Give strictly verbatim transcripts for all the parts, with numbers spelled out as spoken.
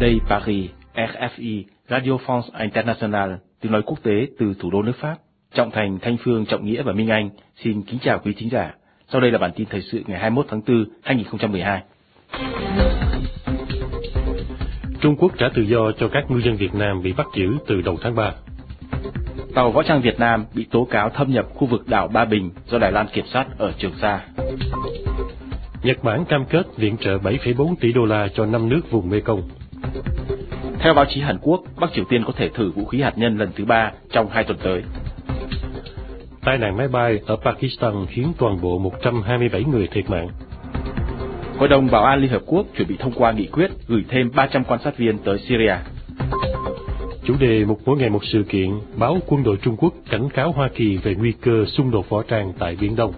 Đây Paris, R F I, Radio France International, tiếng nói quốc tế từ thủ đô nước Pháp. Trọng Thành, Thanh Phương, Trọng Nghĩa và Minh Anh xin kính chào quý thính giả. Sau đây là bản tin thời sự ngày hai mươi mốt tháng tư, hai nghìn không trăm mười hai. Trung Quốc trả tự do cho các ngư dân Việt Nam bị bắt giữ từ đầu tháng ba. Tàu võ trang Việt Nam bị tố cáo thâm nhập khu vực đảo Ba Bình do Đài Loan kiểm soát ở Trường Sa. Nhật Bản cam kết viện trợ bảy phẩy bốn tỷ đô la cho năm nước vùng Mekong. Theo báo chí Hàn Quốc, Bắc Triều Tiên có thể thử vũ khí hạt nhân lần thứ ba trong hai tuần tới. Tai nạn máy bay ở Pakistan khiến toàn bộ một trăm hai mươi bảy người thiệt mạng. Hội đồng Bảo an Liên Hợp Quốc chuẩn bị thông qua nghị quyết gửi thêm ba trăm quan sát viên tới Syria. Chủ đề một mỗi ngày một sự kiện, báo Quân đội Trung Quốc cảnh cáo Hoa Kỳ về nguy cơ xung đột võ trang tại Biển Đông.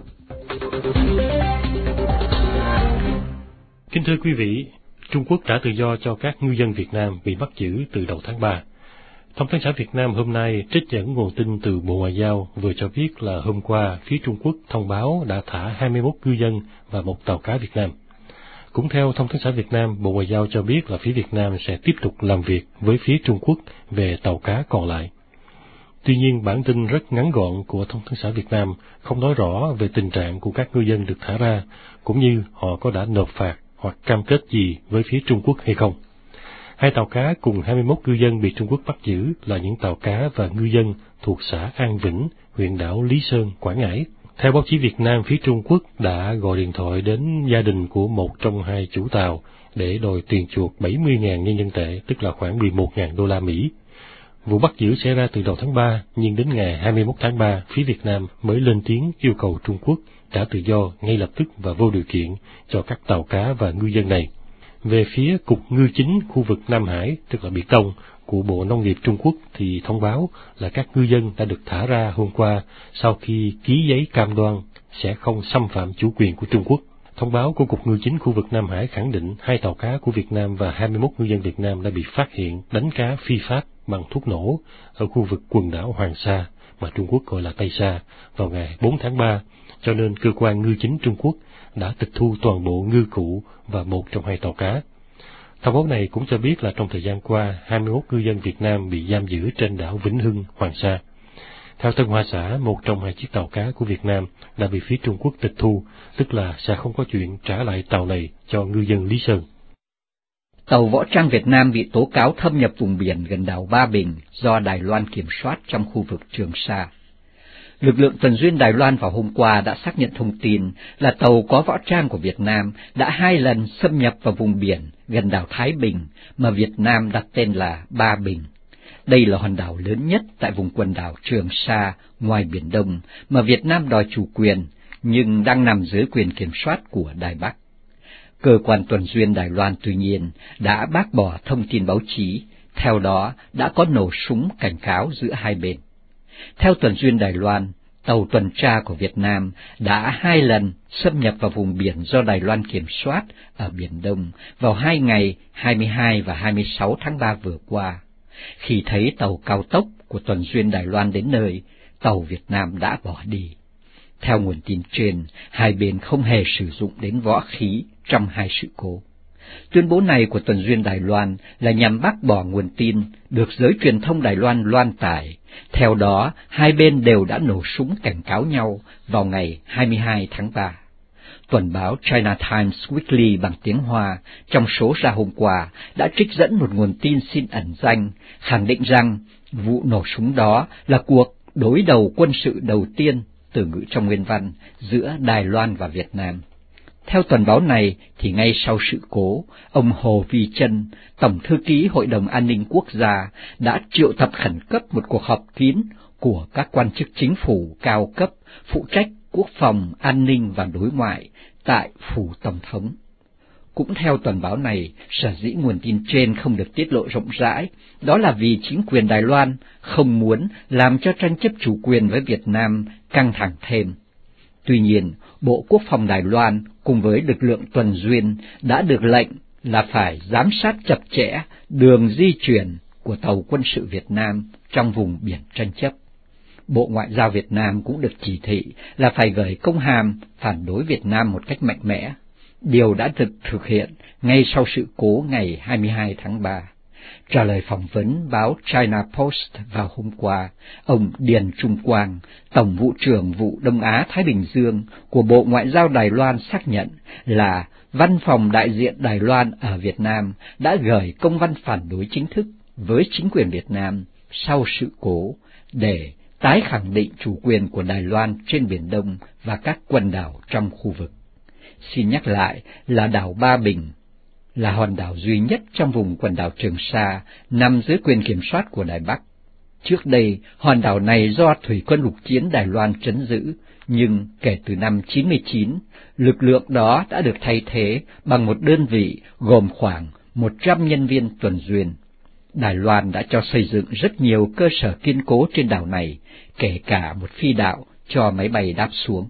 Kính thưa quý vị, Trung Quốc trả tự do cho các ngư dân Việt Nam bị bắt giữ từ đầu tháng ba. Thông tấn xã Việt Nam hôm nay trích dẫn nguồn tin từ Bộ Ngoại giao vừa cho biết là hôm qua phía Trung Quốc thông báo đã thả hai mươi mốt ngư dân và một tàu cá Việt Nam. Cũng theo Thông tấn xã Việt Nam, Bộ Ngoại giao cho biết là phía Việt Nam sẽ tiếp tục làm việc với phía Trung Quốc về tàu cá còn lại. Tuy nhiên, bản tin rất ngắn gọn của Thông tấn xã Việt Nam không nói rõ về tình trạng của các ngư dân được thả ra, cũng như họ có đã nộp phạt hoặc cam kết gì với phía Trung Quốc hay không. Hai tàu cá cùng hai mươi mốt ngư dân bị Trung Quốc bắt giữ là những tàu cá và ngư dân thuộc xã An Vĩnh, huyện đảo Lý Sơn, Quảng Ngãi. Theo báo chí Việt Nam, phía Trung Quốc đã gọi điện thoại đến gia đình của một trong hai chủ tàu để đòi tiền chuộc bảy mươi nghìn nhân dân tệ, tức là khoảng mười một nghìn đô la Mỹ. Vụ bắt giữ xảy ra từ đầu tháng ba, nhưng đến ngày hai mươi mốt tháng ba, phía Việt Nam mới lên tiếng yêu cầu Trung Quốc trả tự do ngay lập tức và vô điều kiện cho các tàu cá và ngư dân này. Về phía Cục Ngư chính khu vực Nam Hải, tức là Biển Đông, của Bộ Nông nghiệp Trung Quốc thì thông báo là các ngư dân đã được thả ra hôm qua sau khi ký giấy cam đoan sẽ không xâm phạm chủ quyền của Trung Quốc. Thông báo của Cục Ngư chính khu vực Nam Hải khẳng định hai tàu cá của Việt Nam và hai mươi mốt ngư dân Việt Nam đã bị phát hiện đánh cá phi pháp bằng thuốc nổ ở khu vực quần đảo Hoàng Sa, mà Trung Quốc gọi là Tây Sa, vào ngày bốn tháng ba, cho nên cơ quan ngư chính Trung Quốc đã tịch thu toàn bộ ngư cụ và một trong hai tàu cá. Thông báo này cũng cho biết là trong thời gian qua, hai mươi mốt ngư dân Việt Nam bị giam giữ trên đảo Vĩnh Hưng, Hoàng Sa. Theo Tân Hoa Xã, một trong hai chiếc tàu cá của Việt Nam đã bị phía Trung Quốc tịch thu, tức là sẽ không có chuyện trả lại tàu này cho ngư dân Lý Sơn. Tàu võ trang Việt Nam bị tố cáo thâm nhập vùng biển gần đảo Ba Bình do Đài Loan kiểm soát trong khu vực Trường Sa. Lực lượng tuần duyên Đài Loan vào hôm qua đã xác nhận thông tin là tàu có võ trang của Việt Nam đã hai lần xâm nhập vào vùng biển gần đảo Thái Bình mà Việt Nam đặt tên là Ba Bình. Đây là hòn đảo lớn nhất tại vùng quần đảo Trường Sa ngoài Biển Đông mà Việt Nam đòi chủ quyền, nhưng đang nằm dưới quyền kiểm soát của Đài Bắc. Cơ quan tuần duyên Đài Loan tuy nhiên đã bác bỏ thông tin báo chí, theo đó đã có nổ súng cảnh cáo giữa hai bên. Theo tuần duyên Đài Loan, tàu tuần tra của Việt Nam đã hai lần xâm nhập vào vùng biển do Đài Loan kiểm soát ở Biển Đông vào hai ngày hai mươi hai và hai mươi sáu tháng ba vừa qua. Khi thấy tàu cao tốc của tuần duyên Đài Loan đến nơi, tàu Việt Nam đã bỏ đi. Theo nguồn tin trên, hai bên không hề sử dụng đến võ khí trong hai sự cố. Tuyên bố này của tuần duyên Đài Loan là nhằm bác bỏ nguồn tin được giới truyền thông Đài Loan loan tải. Theo đó, hai bên đều đã nổ súng cảnh cáo nhau vào ngày hai mươi hai tháng ba. Tuần báo China Times Weekly bằng tiếng Hoa trong số ra hôm qua đã trích dẫn một nguồn tin xin ẩn danh, khẳng định rằng vụ nổ súng đó là cuộc đối đầu quân sự đầu tiên, từ ngữ trong nguyên văn, giữa Đài Loan và Việt Nam. Theo tuần báo này, thì ngay sau sự cố, ông Hồ Vi Trân, Tổng thư ký Hội đồng An ninh Quốc gia, đã triệu tập khẩn cấp một cuộc họp kín của các quan chức chính phủ cao cấp phụ trách quốc phòng, an ninh và đối ngoại tại phủ Tổng thống. Cũng theo tuần báo này, sở dĩ nguồn tin trên không được tiết lộ rộng rãi, đó là vì chính quyền Đài Loan không muốn làm cho tranh chấp chủ quyền với Việt Nam căng thẳng thêm. Tuy nhiên, Bộ Quốc phòng Đài Loan cùng với lực lượng tuần duyên đã được lệnh là phải giám sát chặt chẽ đường di chuyển của tàu quân sự Việt Nam trong vùng biển tranh chấp. Bộ Ngoại giao Việt Nam cũng được chỉ thị là phải gửi công hàm phản đối Việt Nam một cách mạnh mẽ. Điều đã được thực hiện ngay sau sự cố ngày hai mươi hai tháng ba. Trả lời phỏng vấn báo China Post vào hôm qua, ông Điền Trung Quang, Tổng vụ trưởng vụ Đông Á-Thái Bình Dương của Bộ Ngoại giao Đài Loan xác nhận là Văn phòng đại diện Đài Loan ở Việt Nam đã gửi công văn phản đối chính thức với chính quyền Việt Nam sau sự cố để tái khẳng định chủ quyền của Đài Loan trên Biển Đông và các quần đảo trong khu vực. Xin nhắc lại là đảo Ba Bình là hòn đảo duy nhất trong vùng quần đảo Trường Sa nằm dưới quyền kiểm soát của Đài Bắc. Trước đây, hòn đảo này do Thủy quân lục chiến Đài Loan trấn giữ, nhưng kể từ năm chín mươi chín, lực lượng đó đã được thay thế bằng một đơn vị gồm khoảng một trăm nhân viên tuần duyên. Đài Loan đã cho xây dựng rất nhiều cơ sở kiên cố trên đảo này, kể cả một phi đạo cho máy bay đáp xuống.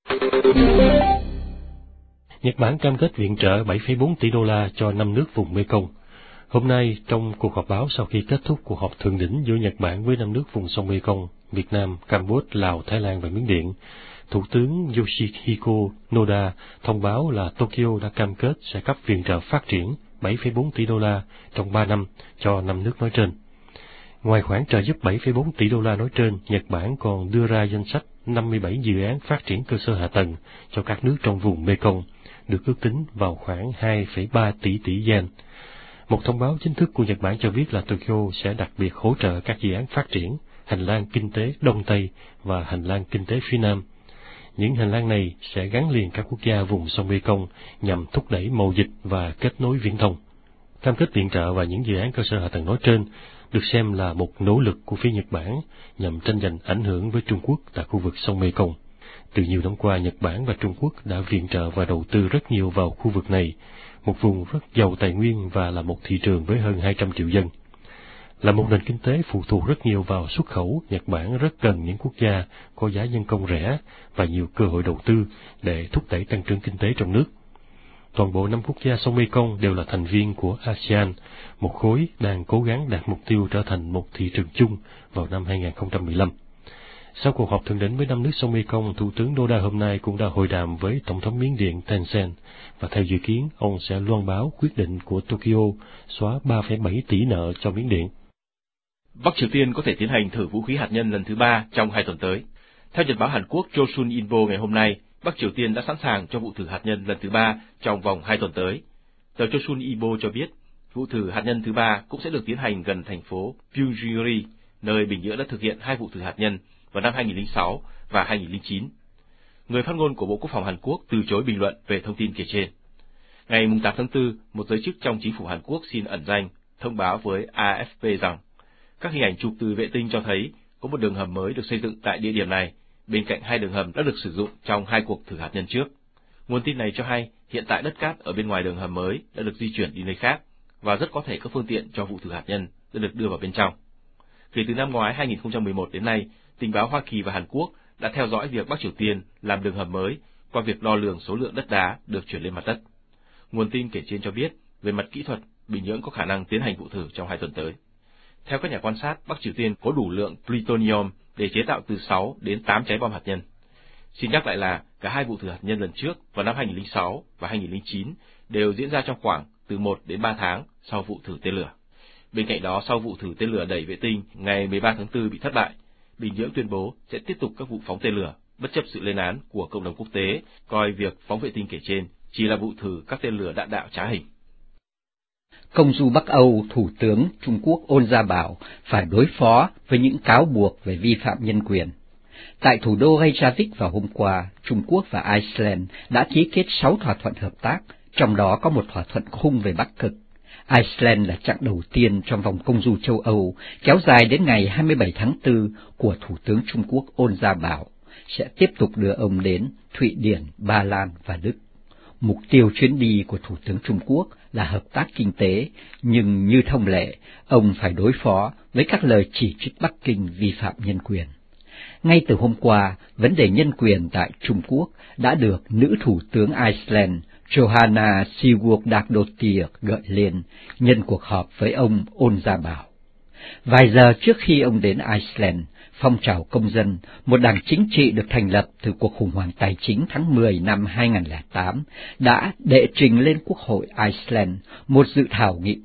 Nhật Bản cam kết viện trợ bảy phẩy bốn tỷ đô la cho năm nước vùng Mekong. Hôm nay, trong cuộc họp báo sau khi kết thúc cuộc họp thượng đỉnh giữa Nhật Bản với năm nước vùng sông Mekong, Việt Nam, Campuchia, Lào, Thái Lan và Miến Điện, Thủ tướng Yoshihiko Noda thông báo là Tokyo đã cam kết sẽ cấp viện trợ phát triển bảy phẩy bốn tỷ đô la trong ba năm cho năm nước nói trên. Ngoài khoản trợ giúp bảy phẩy bốn tỷ đô la nói trên, Nhật Bản còn đưa ra danh sách năm mươi bảy dự án phát triển cơ sở hạ tầng cho các nước trong vùng Mekong, được ước tính vào khoảng hai phẩy ba tỷ tỷ yen. Một thông báo chính thức của Nhật Bản cho biết là Tokyo sẽ đặc biệt hỗ trợ các dự án phát triển hành lang kinh tế Đông Tây và hành lang kinh tế phía Nam. Những hành lang này sẽ gắn liền các quốc gia vùng sông Mekong nhằm thúc đẩy mậu dịch và kết nối viễn thông. Cam kết viện trợ và những dự án cơ sở hạ tầng nói trên được xem là một nỗ lực của phía Nhật Bản nhằm tranh giành ảnh hưởng với Trung Quốc tại khu vực sông Mekong. Từ nhiều năm qua, Nhật Bản và Trung Quốc đã viện trợ và đầu tư rất nhiều vào khu vực này, một vùng rất giàu tài nguyên và là một thị trường với hơn hai trăm triệu dân. Là một nền kinh tế phụ thuộc rất nhiều vào xuất khẩu, Nhật Bản rất cần những quốc gia có giá nhân công rẻ và nhiều cơ hội đầu tư để thúc đẩy tăng trưởng kinh tế trong nước. Toàn bộ năm quốc gia sông Mekong đều là thành viên của a sê an, một khối đang cố gắng đạt mục tiêu trở thành một thị trường chung vào năm hai không một lăm. Sau cuộc họp thượng đỉnh với năm nước sông Mekong, Thủ tướng Noda hôm nay cũng đã hội đàm với Tổng thống Miến Điện Thein Sein, và theo dự kiến, ông sẽ loan báo quyết định của Tokyo xóa ba phẩy bảy tỷ nợ cho Miến Điện. Bắc Triều Tiên có thể tiến hành thử vũ khí hạt nhân lần thứ ba trong hai tuần tới. Theo nhật báo Hàn Quốc Chosun Ilbo ngày hôm nay, Bắc Triều Tiên đã sẵn sàng cho vụ thử hạt nhân lần thứ ba trong vòng hai tuần tới. Tờ Chosun Ilbo cho biết, vụ thử hạt nhân thứ ba cũng sẽ được tiến hành gần thành phố Pyongyang, nơi Bình Nhưỡng đã thực hiện hai vụ thử hạt nhân vào năm hai nghìn không trăm lẻ sáu và hai nghìn không trăm lẻ chín. Người phát ngôn của Bộ Quốc phòng Hàn Quốc từ chối bình luận về thông tin kể trên. Ngày tám tháng tư, một giới chức trong chính phủ Hàn Quốc xin ẩn danh thông báo với a ép pê rằng các hình ảnh chụp từ vệ tinh cho thấy có một đường hầm mới được xây dựng tại địa điểm này, bên cạnh hai đường hầm đã được sử dụng trong hai cuộc thử hạt nhân trước. Nguồn tin này cho hay hiện tại đất cát ở bên ngoài đường hầm mới đã được di chuyển đi nơi khác, và rất có thể các phương tiện cho vụ thử hạt nhân đã được đưa vào bên trong. Kể từ năm ngoái hai nghìn không trăm mười một đến nay, tình báo Hoa Kỳ và Hàn Quốc đã theo dõi việc Bắc Triều Tiên làm đường hầm mới qua việc đo lường số lượng đất đá được chuyển lên mặt đất. Nguồn tin kể trên cho biết, về mặt kỹ thuật, Bình Nhưỡng có khả năng tiến hành vụ thử trong hai tuần tới. Theo các nhà quan sát, Bắc Triều Tiên có đủ lượng plutonium để chế tạo từ sáu đến tám trái bom hạt nhân. Xin nhắc lại là cả hai vụ thử hạt nhân lần trước vào năm hai nghìn không trăm lẻ sáu và hai nghìn không trăm lẻ chín đều diễn ra trong khoảng từ một đến ba tháng sau vụ thử tên lửa. Bên cạnh đó, sau vụ thử tên lửa đẩy vệ tinh ngày mười ba tháng tư bị thất bại, Bình Nhưỡng tuyên bố sẽ tiếp tục các vụ phóng tên lửa, bất chấp sự lên án của cộng đồng quốc tế, coi việc phóng vệ tinh kể trên chỉ là vụ thử các tên lửa đạn đạo trá hình. Công du Bắc Âu, Thủ tướng Trung Quốc Ôn Gia Bảo phải đối phó với những cáo buộc về vi phạm nhân quyền. Tại thủ đô Reykjavik vào hôm qua, Trung Quốc và Iceland đã ký kết sáu thỏa thuận hợp tác, trong đó có một thỏa thuận khung về Bắc Cực. Iceland là chặng đầu tiên trong vòng công du châu Âu, kéo dài đến ngày hai mươi bảy tháng tư của Thủ tướng Trung Quốc Ôn Gia Bảo, sẽ tiếp tục đưa ông đến Thụy Điển, Ba Lan và Đức. Mục tiêu chuyến đi của Thủ tướng Trung Quốc là hợp tác kinh tế, nhưng như thông lệ, ông phải đối phó với các lời chỉ trích Bắc Kinh vi phạm nhân quyền. Ngay từ hôm qua, vấn đề nhân quyền tại Trung Quốc đã được nữ Thủ tướng Iceland Johanna Sigurdardóttir gợi lên nhân cuộc họp với ông Ôn Gia Bảo. Vài giờ trước khi ông đến Iceland, Phong trào Công dân, một đảng chính trị được thành lập từ cuộc khủng hoảng tài chính tháng mười năm hai nghìn không trăm lẻ tám, đã đệ trình lên Quốc hội Iceland một dự thảo nghị quyết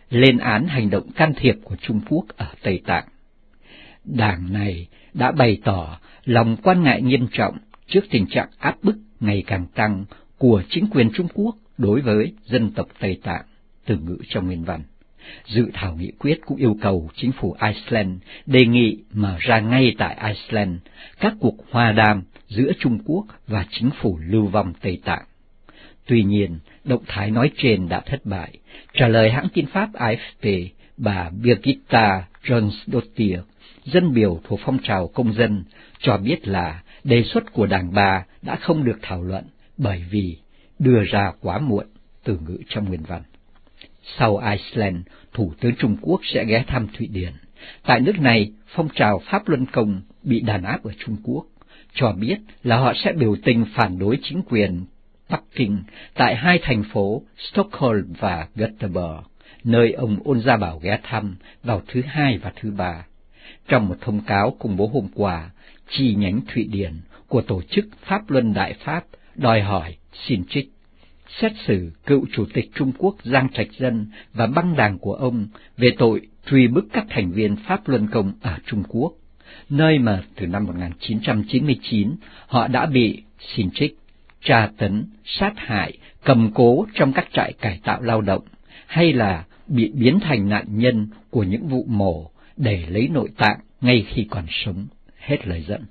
lên án hành động can thiệp của Trung Quốc ở Tây Tạng. Đảng này đã bày tỏ lòng quan ngại nghiêm trọng trước tình trạng áp bức ngày càng tăng của chính quyền Trung Quốc đối với dân tộc Tây Tạng, từ ngữ trong nguyên văn. Dự thảo nghị quyết cũng yêu cầu chính phủ Iceland đề nghị mở ra ngay tại Iceland các cuộc hòa đàm giữa Trung Quốc và chính phủ lưu vong Tây Tạng. Tuy nhiên, động thái nói trên đã thất bại. Trả lời hãng tin Pháp A F P, bà Birgitta Jonsdottir, dân biểu thuộc phong trào công dân, cho biết là đề xuất của đảng bà đã không được thảo luận bởi vì đưa ra quá muộn, từ ngữ trong nguyên văn. Sau Iceland, Thủ tướng Trung Quốc sẽ ghé thăm Thụy Điển. Tại nước này, phong trào Pháp Luân Công bị đàn áp ở Trung Quốc, cho biết là họ sẽ biểu tình phản đối chính quyền Bắc Kinh tại hai thành phố Stockholm và Göteborg, nơi ông Ôn Gia Bảo ghé thăm vào thứ Hai và thứ Ba. Trong một thông cáo công bố hôm qua, chi nhánh Thụy Điển của tổ chức Pháp Luân Đại Pháp đòi hỏi xin trích xét xử cựu chủ tịch Trung Quốc Giang Trạch Dân và băng đảng của ông về tội truy bức các thành viên Pháp Luân Công ở Trung Quốc, nơi mà từ năm một nghìn chín trăm chín mươi chín họ đã bị xin trích, tra tấn, sát hại, cầm cố trong các trại cải tạo lao động, hay là bị biến thành nạn nhân của những vụ mổ để lấy nội tạng ngay khi còn sống. Hết lời dẫn.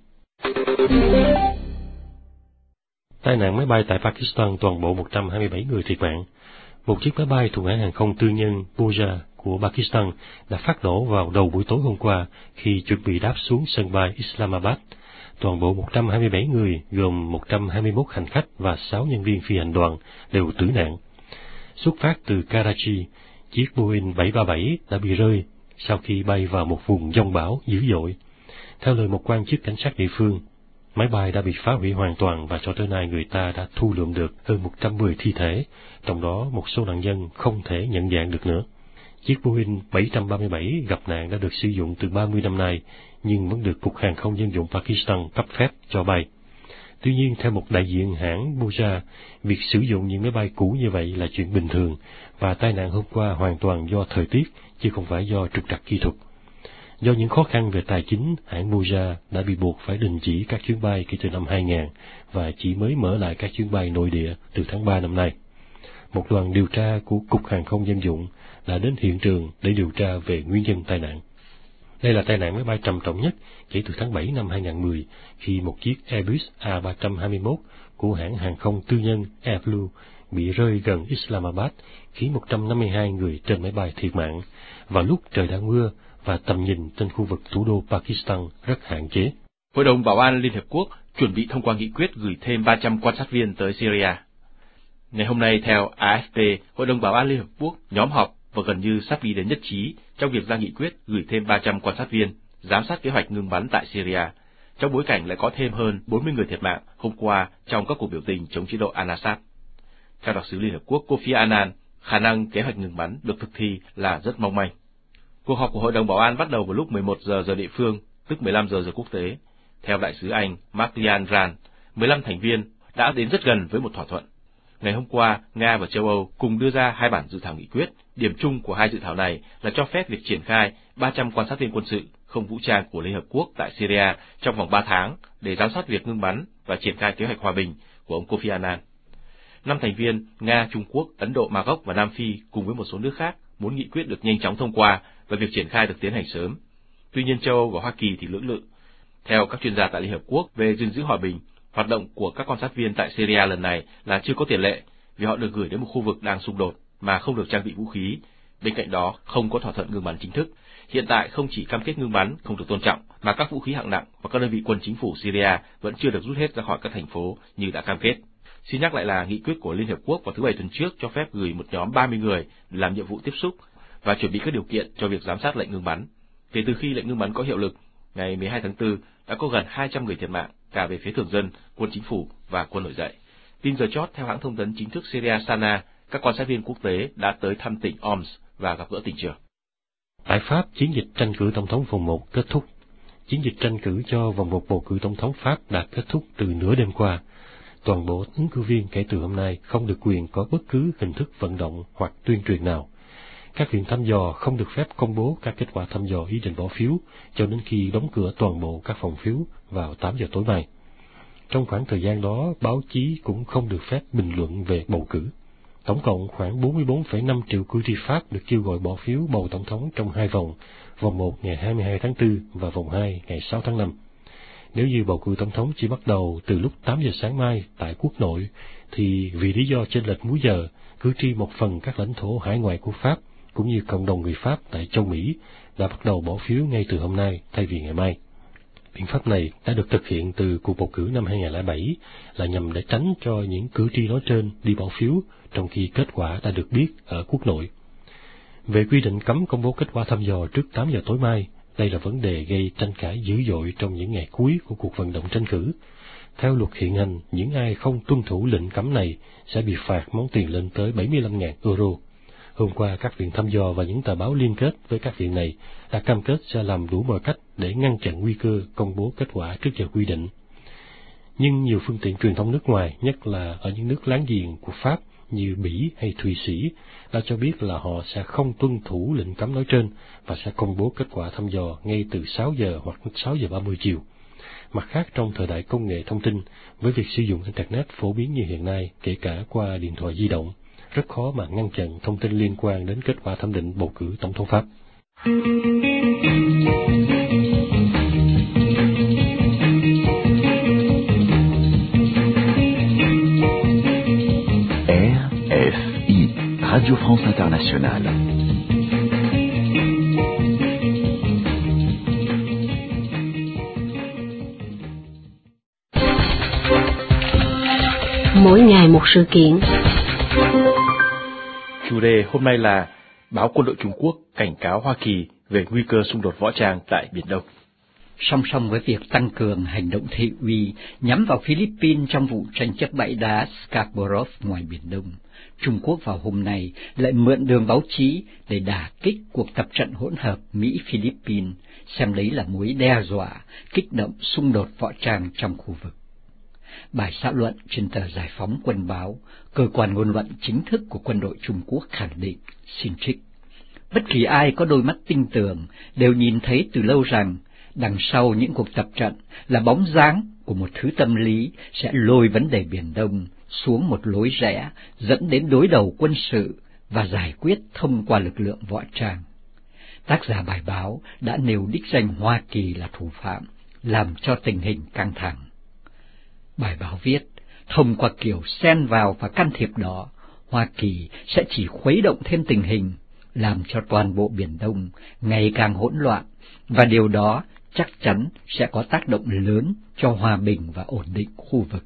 Tai nạn máy bay tại Pakistan, toàn bộ một trăm hai mươi bảy người thiệt mạng. Một chiếc máy bay thuộc hãng hàng không tư nhân Pooja của Pakistan đã phát nổ vào đầu buổi tối hôm qua khi chuẩn bị đáp xuống sân bay Islamabad. Toàn bộ một trăm hai mươi bảy người, gồm một trăm hai mươi mốt hành khách và sáu nhân viên phi hành đoàn, đều tử nạn. Xuất phát từ Karachi, chiếc Boeing bảy ba bảy đã bị rơi sau khi bay vào một vùng giông bão dữ dội. Theo lời một quan chức cảnh sát địa phương, máy bay đã bị phá hủy hoàn toàn và cho tới nay người ta đã thu lượm được hơn một trăm mười thi thể, trong đó một số nạn nhân không thể nhận dạng được nữa. Chiếc Boeing bảy ba bảy gặp nạn đã được sử dụng từ ba mươi năm nay, nhưng vẫn được Cục Hàng không Dân dụng Pakistan cấp phép cho bay. Tuy nhiên, theo một đại diện hãng Pooja, việc sử dụng những máy bay cũ như vậy là chuyện bình thường, và tai nạn hôm qua hoàn toàn do thời tiết, chứ không phải do trục trặc kỹ thuật. Do những khó khăn về tài chính, hãng Pooja đã bị buộc phải đình chỉ các chuyến bay kể từ năm hai nghìn và chỉ mới mở lại các chuyến bay nội địa từ tháng ba năm nay. Một đoàn điều tra của Cục Hàng không Dân dụng đã đến hiện trường để điều tra về nguyên nhân tai nạn. Đây là tai nạn máy bay trầm trọng nhất kể từ tháng bảy năm hai nghìn không trăm mười, khi một chiếc Airbus A ba hai mốt của hãng hàng không tư nhân Airblue bị rơi gần Islamabad, khiến một trăm năm mươi hai người trên máy bay thiệt mạng, vào lúc trời đang mưa và tầm nhìn trên khu vực thủ đô Pakistan rất hạn chế. Hội đồng Bảo an Liên Hợp Quốc chuẩn bị thông qua nghị quyết gửi thêm ba trăm quan sát viên tới Syria. Ngày hôm nay, theo A F P, Hội đồng Bảo an Liên Hợp Quốc nhóm họp và gần như sắp đi đến nhất trí trong việc ra nghị quyết gửi thêm ba trăm quan sát viên giám sát kế hoạch ngừng bắn tại Syria, trong bối cảnh lại có thêm hơn bốn mươi người thiệt mạng hôm qua trong các cuộc biểu tình chống chế độ Al-Assad. Theo đặc sứ Liên Hợp Quốc Kofi Annan, khả năng kế hoạch ngừng bắn được thực thi là rất mong manh. Cuộc họp của Hội đồng Bảo an bắt đầu vào lúc mười một giờ giờ địa phương, tức mười lăm giờ giờ quốc tế. Theo đại sứ Anh Martian Rand, mười lăm thành viên đã đến rất gần với một thỏa thuận. Ngày hôm qua, Nga và châu Âu cùng đưa ra hai bản dự thảo nghị quyết. Điểm chung của hai dự thảo này là cho phép việc triển khai ba trăm quan sát viên quân sự không vũ trang của Liên Hợp Quốc tại Syria trong vòng ba tháng để giám sát việc ngưng bắn và triển khai kế hoạch hòa bình của ông Kofi Annan. Năm thành viên Nga, Trung Quốc, Ấn Độ, Maroc và Nam Phi cùng với một số nước khác muốn nghị quyết được nhanh chóng thông qua và việc triển khai được tiến hành sớm. Tuy nhiên, châu Âu và Hoa Kỳ thì lưỡng lự. Theo các chuyên gia tại Liên Hợp Quốc về gìn giữ hòa bình, hoạt động của các quan sát viên tại Syria lần này là chưa có tiền lệ vì họ được gửi đến một khu vực đang xung đột mà không được trang bị vũ khí. Bên cạnh đó, không có thỏa thuận ngừng bắn chính thức. Hiện tại không chỉ cam kết ngừng bắn không được tôn trọng, mà các vũ khí hạng nặng và các đơn vị quân chính phủ Syria vẫn chưa được rút hết ra khỏi các thành phố như đã cam kết. Xin nhắc lại là nghị quyết của Liên Hợp Quốc vào thứ Bảy tuần trước cho phép gửi một nhóm ba mươi người để làm nhiệm vụ tiếp xúc và chuẩn bị các điều kiện cho việc giám sát lệnh ngừng bắn. Kể từ khi lệnh ngừng bắn có hiệu lực, ngày mười hai tháng tư đã có gần hai trăm người thiệt mạng, cả về phía thường dân, quân chính phủ và quân nổi dậy. Tin giờ chót theo hãng thông tấn chính thức Syria Sana, các quan sát viên quốc tế đã tới thăm tỉnh Homs và gặp gỡ tỉnh trưởng. Tại Pháp, chiến dịch tranh cử tổng thống vòng một kết thúc. Chiến dịch tranh cử cho vòng một bầu cử tổng thống Pháp đã kết thúc từ nửa đêm qua. Toàn bộ ứng cử viên kể từ hôm nay không được quyền có bất cứ hình thức vận động hoặc tuyên truyền nào. các viện thăm dò không được phép công bố các kết quả thăm dò ý định bỏ phiếu cho đến khi đóng cửa toàn bộ các phòng phiếu vào tám giờ tối mai. Trong khoảng thời gian đó, báo chí cũng không được phép bình luận về bầu cử. Tổng cộng khoảng bốn mươi bốn phẩy năm triệu cử tri Pháp được kêu gọi bỏ phiếu bầu tổng thống trong hai vòng, vòng một ngày hai mươi hai tháng tư và vòng hai ngày sáu tháng năm. Nếu như bầu cử tổng thống chỉ bắt đầu từ lúc tám giờ sáng mai tại quốc nội, thì vì lý do chênh lệch múi giờ, cử tri một phần các lãnh thổ hải ngoại của Pháp, cũng như cộng đồng người Pháp tại châu Mỹ, đã bắt đầu bỏ phiếu ngay từ hôm nay thay vì ngày mai. Biện pháp này đã được thực hiện từ cuộc bầu cử năm hai không không bảy là nhằm để tránh cho những cử tri nói trên đi bỏ phiếu, trong khi kết quả đã được biết ở quốc nội. Về quy định cấm công bố kết quả thăm dò trước tám giờ tối mai, đây là vấn đề gây tranh cãi dữ dội trong những ngày cuối của cuộc vận động tranh cử. Theo luật hiện hành, những ai không tuân thủ lệnh cấm này sẽ bị phạt món tiền lên tới bảy mươi lăm nghìn euro. Hôm qua, các viện thăm dò và những tờ báo liên kết với các viện này đã cam kết sẽ làm đủ mọi cách để ngăn chặn nguy cơ công bố kết quả trước giờ quy định. Nhưng nhiều phương tiện truyền thông nước ngoài, nhất là ở những nước láng giềng của Pháp như Bỉ hay Thụy Sĩ, đã cho biết là họ sẽ không tuân thủ lệnh cấm nói trên và sẽ công bố kết quả thăm dò ngay từ sáu giờ hoặc sáu giờ ba mươi chiều. Mặt khác, trong thời đại công nghệ thông tin, với việc sử dụng Internet phổ biến như hiện nay, kể cả qua điện thoại di động, rất khó mà ngăn chặn thông tin liên quan đến kết quả thẩm định bầu cử tổng thống Pháp. R F I, Radio France Internationale. Mỗi ngày một sự kiện. Chủ đề hôm nay là báo quân đội Trung Quốc cảnh cáo Hoa Kỳ về nguy cơ xung đột võ trang tại Biển Đông. Song song với việc tăng cường hành động thị uy nhắm vào Philippines trong vụ tranh chấp bãi đá Scarborough ngoài Biển Đông, Trung Quốc vào hôm nay lại mượn đường báo chí để đả kích cuộc tập trận hỗn hợp Mỹ-Philippines, xem đấy là mối đe dọa, kích động xung đột võ trang trong khu vực. Bài xã luận trên tờ Giải phóng Quân báo, cơ quan ngôn luận chính thức của quân đội Trung Quốc khẳng định, xin trích: bất kỳ ai có đôi mắt tinh tường đều nhìn thấy từ lâu rằng đằng sau những cuộc tập trận là bóng dáng của một thứ tâm lý sẽ lôi vấn đề Biển Đông xuống một lối rẽ dẫn đến đối đầu quân sự và giải quyết thông qua lực lượng võ trang. Tác giả bài báo đã nêu đích danh Hoa Kỳ là thủ phạm, làm cho tình hình căng thẳng. Bài báo viết, thông qua kiểu xen vào và can thiệp đó, Hoa Kỳ sẽ chỉ khuấy động thêm tình hình, làm cho toàn bộ Biển Đông ngày càng hỗn loạn, và điều đó chắc chắn sẽ có tác động lớn cho hòa bình và ổn định khu vực.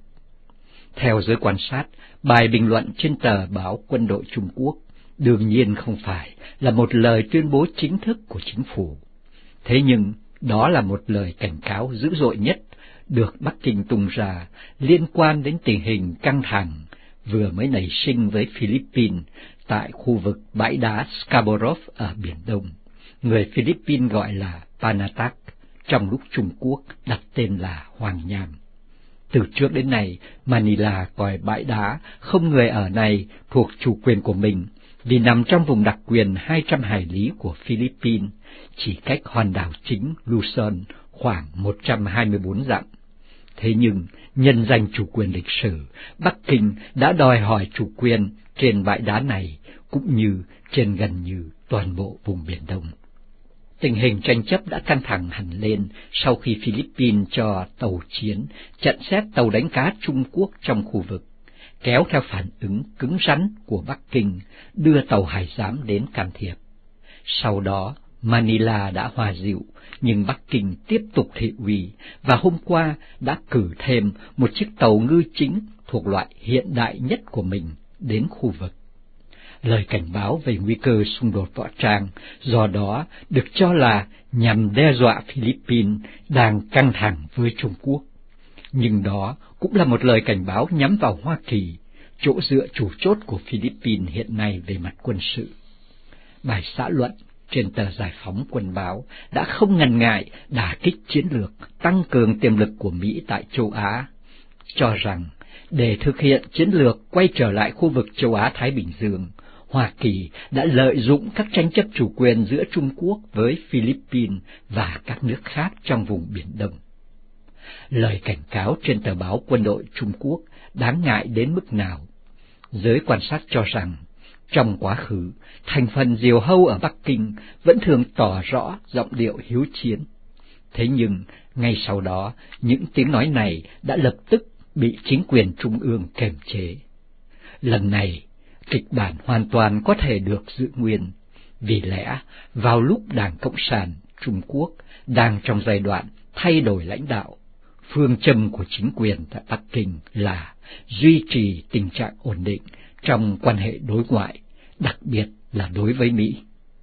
Theo giới quan sát, bài bình luận trên tờ báo Quân đội Trung Quốc đương nhiên không phải là một lời tuyên bố chính thức của chính phủ. Thế nhưng, đó là một lời cảnh cáo dữ dội nhất được Bắc Kinh tung ra liên quan đến tình hình căng thẳng vừa mới nảy sinh với Philippines tại khu vực bãi đá Scarborough ở Biển Đông, người Philippines gọi là Panatak, trong lúc Trung Quốc đặt tên là Hoàng Nham. Từ trước đến nay, Manila coi bãi đá không người ở này thuộc chủ quyền của mình vì nằm trong vùng đặc quyền hai trăm hải lý của Philippines, chỉ cách hòn đảo chính Luzon khoảng một trăm hai mươi bốn dặm. Thế nhưng, nhân danh chủ quyền lịch sử, Bắc Kinh đã đòi hỏi chủ quyền trên bãi đá này, cũng như trên gần như toàn bộ vùng Biển Đông. Tình hình tranh chấp đã căng thẳng hẳn lên sau khi Philippines cho tàu chiến chặn xét tàu đánh cá Trung Quốc trong khu vực, kéo theo phản ứng cứng rắn của Bắc Kinh đưa tàu hải giám đến can thiệp. Sau đó, Manila đã hòa dịu, nhưng Bắc Kinh tiếp tục thị uy và hôm qua đã cử thêm một chiếc tàu ngư chính thuộc loại hiện đại nhất của mình đến khu vực. Lời cảnh báo về nguy cơ xung đột võ trang do đó được cho là nhằm đe dọa Philippines đang căng thẳng với Trung Quốc. Nhưng đó cũng là một lời cảnh báo nhắm vào Hoa Kỳ, chỗ dựa chủ chốt của Philippines hiện nay về mặt quân sự. Bài xã luận trên tờ Giải phóng Quân báo đã không ngần ngại đả kích chiến lược tăng cường tiềm lực của Mỹ tại châu Á, cho rằng để thực hiện chiến lược quay trở lại khu vực châu Á-Thái Bình Dương, Hoa Kỳ đã lợi dụng các tranh chấp chủ quyền giữa Trung Quốc với Philippines và các nước khác trong vùng Biển Đông. Lời cảnh cáo trên tờ báo Quân đội Trung Quốc đáng ngại đến mức nào? Giới quan sát cho rằng, trong quá khứ, thành phần diều hâu ở Bắc Kinh vẫn thường tỏ rõ giọng điệu hiếu chiến. Thế nhưng, ngay sau đó, những tiếng nói này đã lập tức bị chính quyền trung ương kiềm chế. Lần này, kịch bản hoàn toàn có thể được giữ nguyên, vì lẽ vào lúc Đảng Cộng sản Trung Quốc đang trong giai đoạn thay đổi lãnh đạo, phương châm của chính quyền tại Bắc Kinh là duy trì tình trạng ổn định trong quan hệ đối ngoại, đặc biệt là đối với Mỹ.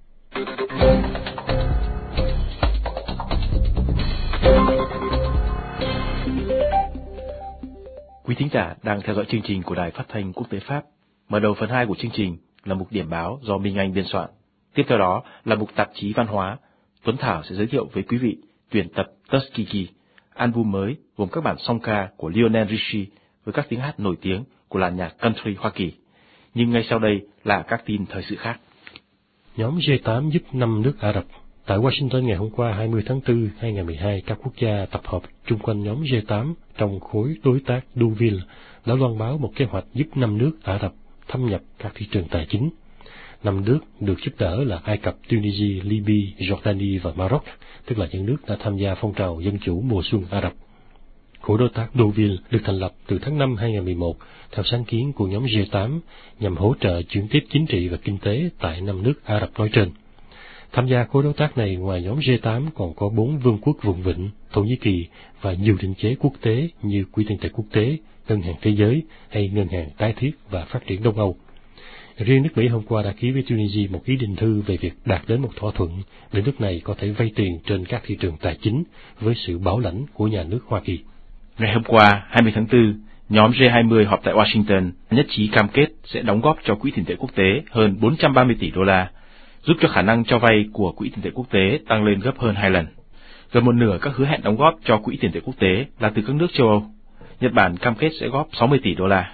Quý thính giả đang theo dõi chương trình của Đài Phát thanh Quốc tế Pháp. Mở đầu phần hai của chương trình là mục điểm báo do Minh Anh biên soạn. Tiếp theo đó là mục tạp chí văn hóa. Tuấn Thảo sẽ giới thiệu với quý vị tuyển tập Tuskegee, album mới gồm các bản song ca của Lionel Richie với các tiếng hát nổi tiếng của làn nhạc country Hoa Kỳ. Nhưng ngay sau đây là các tin thời sự khác. Nhóm G tám giúp năm nước Ả Rập. Tại Washington ngày hôm qua hai mươi tháng tư hai nghìn không trăm mười hai, các quốc gia tập hợp chung quanh nhóm G tám trong khối đối tác Deauville đã loan báo một kế hoạch giúp năm nước Ả Rập thâm nhập các thị trường tài chính. Năm nước được giúp đỡ là Ai Cập, Tunisia, Libya, Jordani và Maroc, tức là những nước đã tham gia phong trào dân chủ mùa xuân Ả Rập. Khối đối tác Deauville được thành lập từ tháng năm hai nghìn không trăm mười một theo sáng kiến của nhóm G tám nhằm hỗ trợ chuyển tiếp chính trị và kinh tế tại năm nước Ả Rập nói trên. Tham gia khối đối tác này ngoài nhóm G tám còn có bốn vương quốc vùng vịnh, Thổ Nhĩ Kỳ và nhiều định chế quốc tế như Quỹ tiền tệ quốc tế, Ngân hàng Thế giới hay Ngân hàng Tái thiết và Phát triển Đông Âu. Riêng nước Mỹ hôm qua đã ký với Tunisia một ý định thư về việc đạt đến một thỏa thuận để nước này có thể vay tiền trên các thị trường tài chính với sự bảo lãnh của nhà nước Hoa Kỳ. Ngày hôm qua, hai mươi tháng tư, nhóm G hai mươi họp tại Washington nhất trí cam kết sẽ đóng góp cho Quỹ tiền tệ quốc tế hơn bốn trăm ba mươi tỷ đô la, giúp cho khả năng cho vay của Quỹ tiền tệ quốc tế tăng lên gấp hơn hai lần. Gần một nửa các hứa hẹn đóng góp cho Quỹ tiền tệ quốc tế là từ các nước châu Âu. Nhật Bản cam kết sẽ góp sáu mươi tỷ đô la.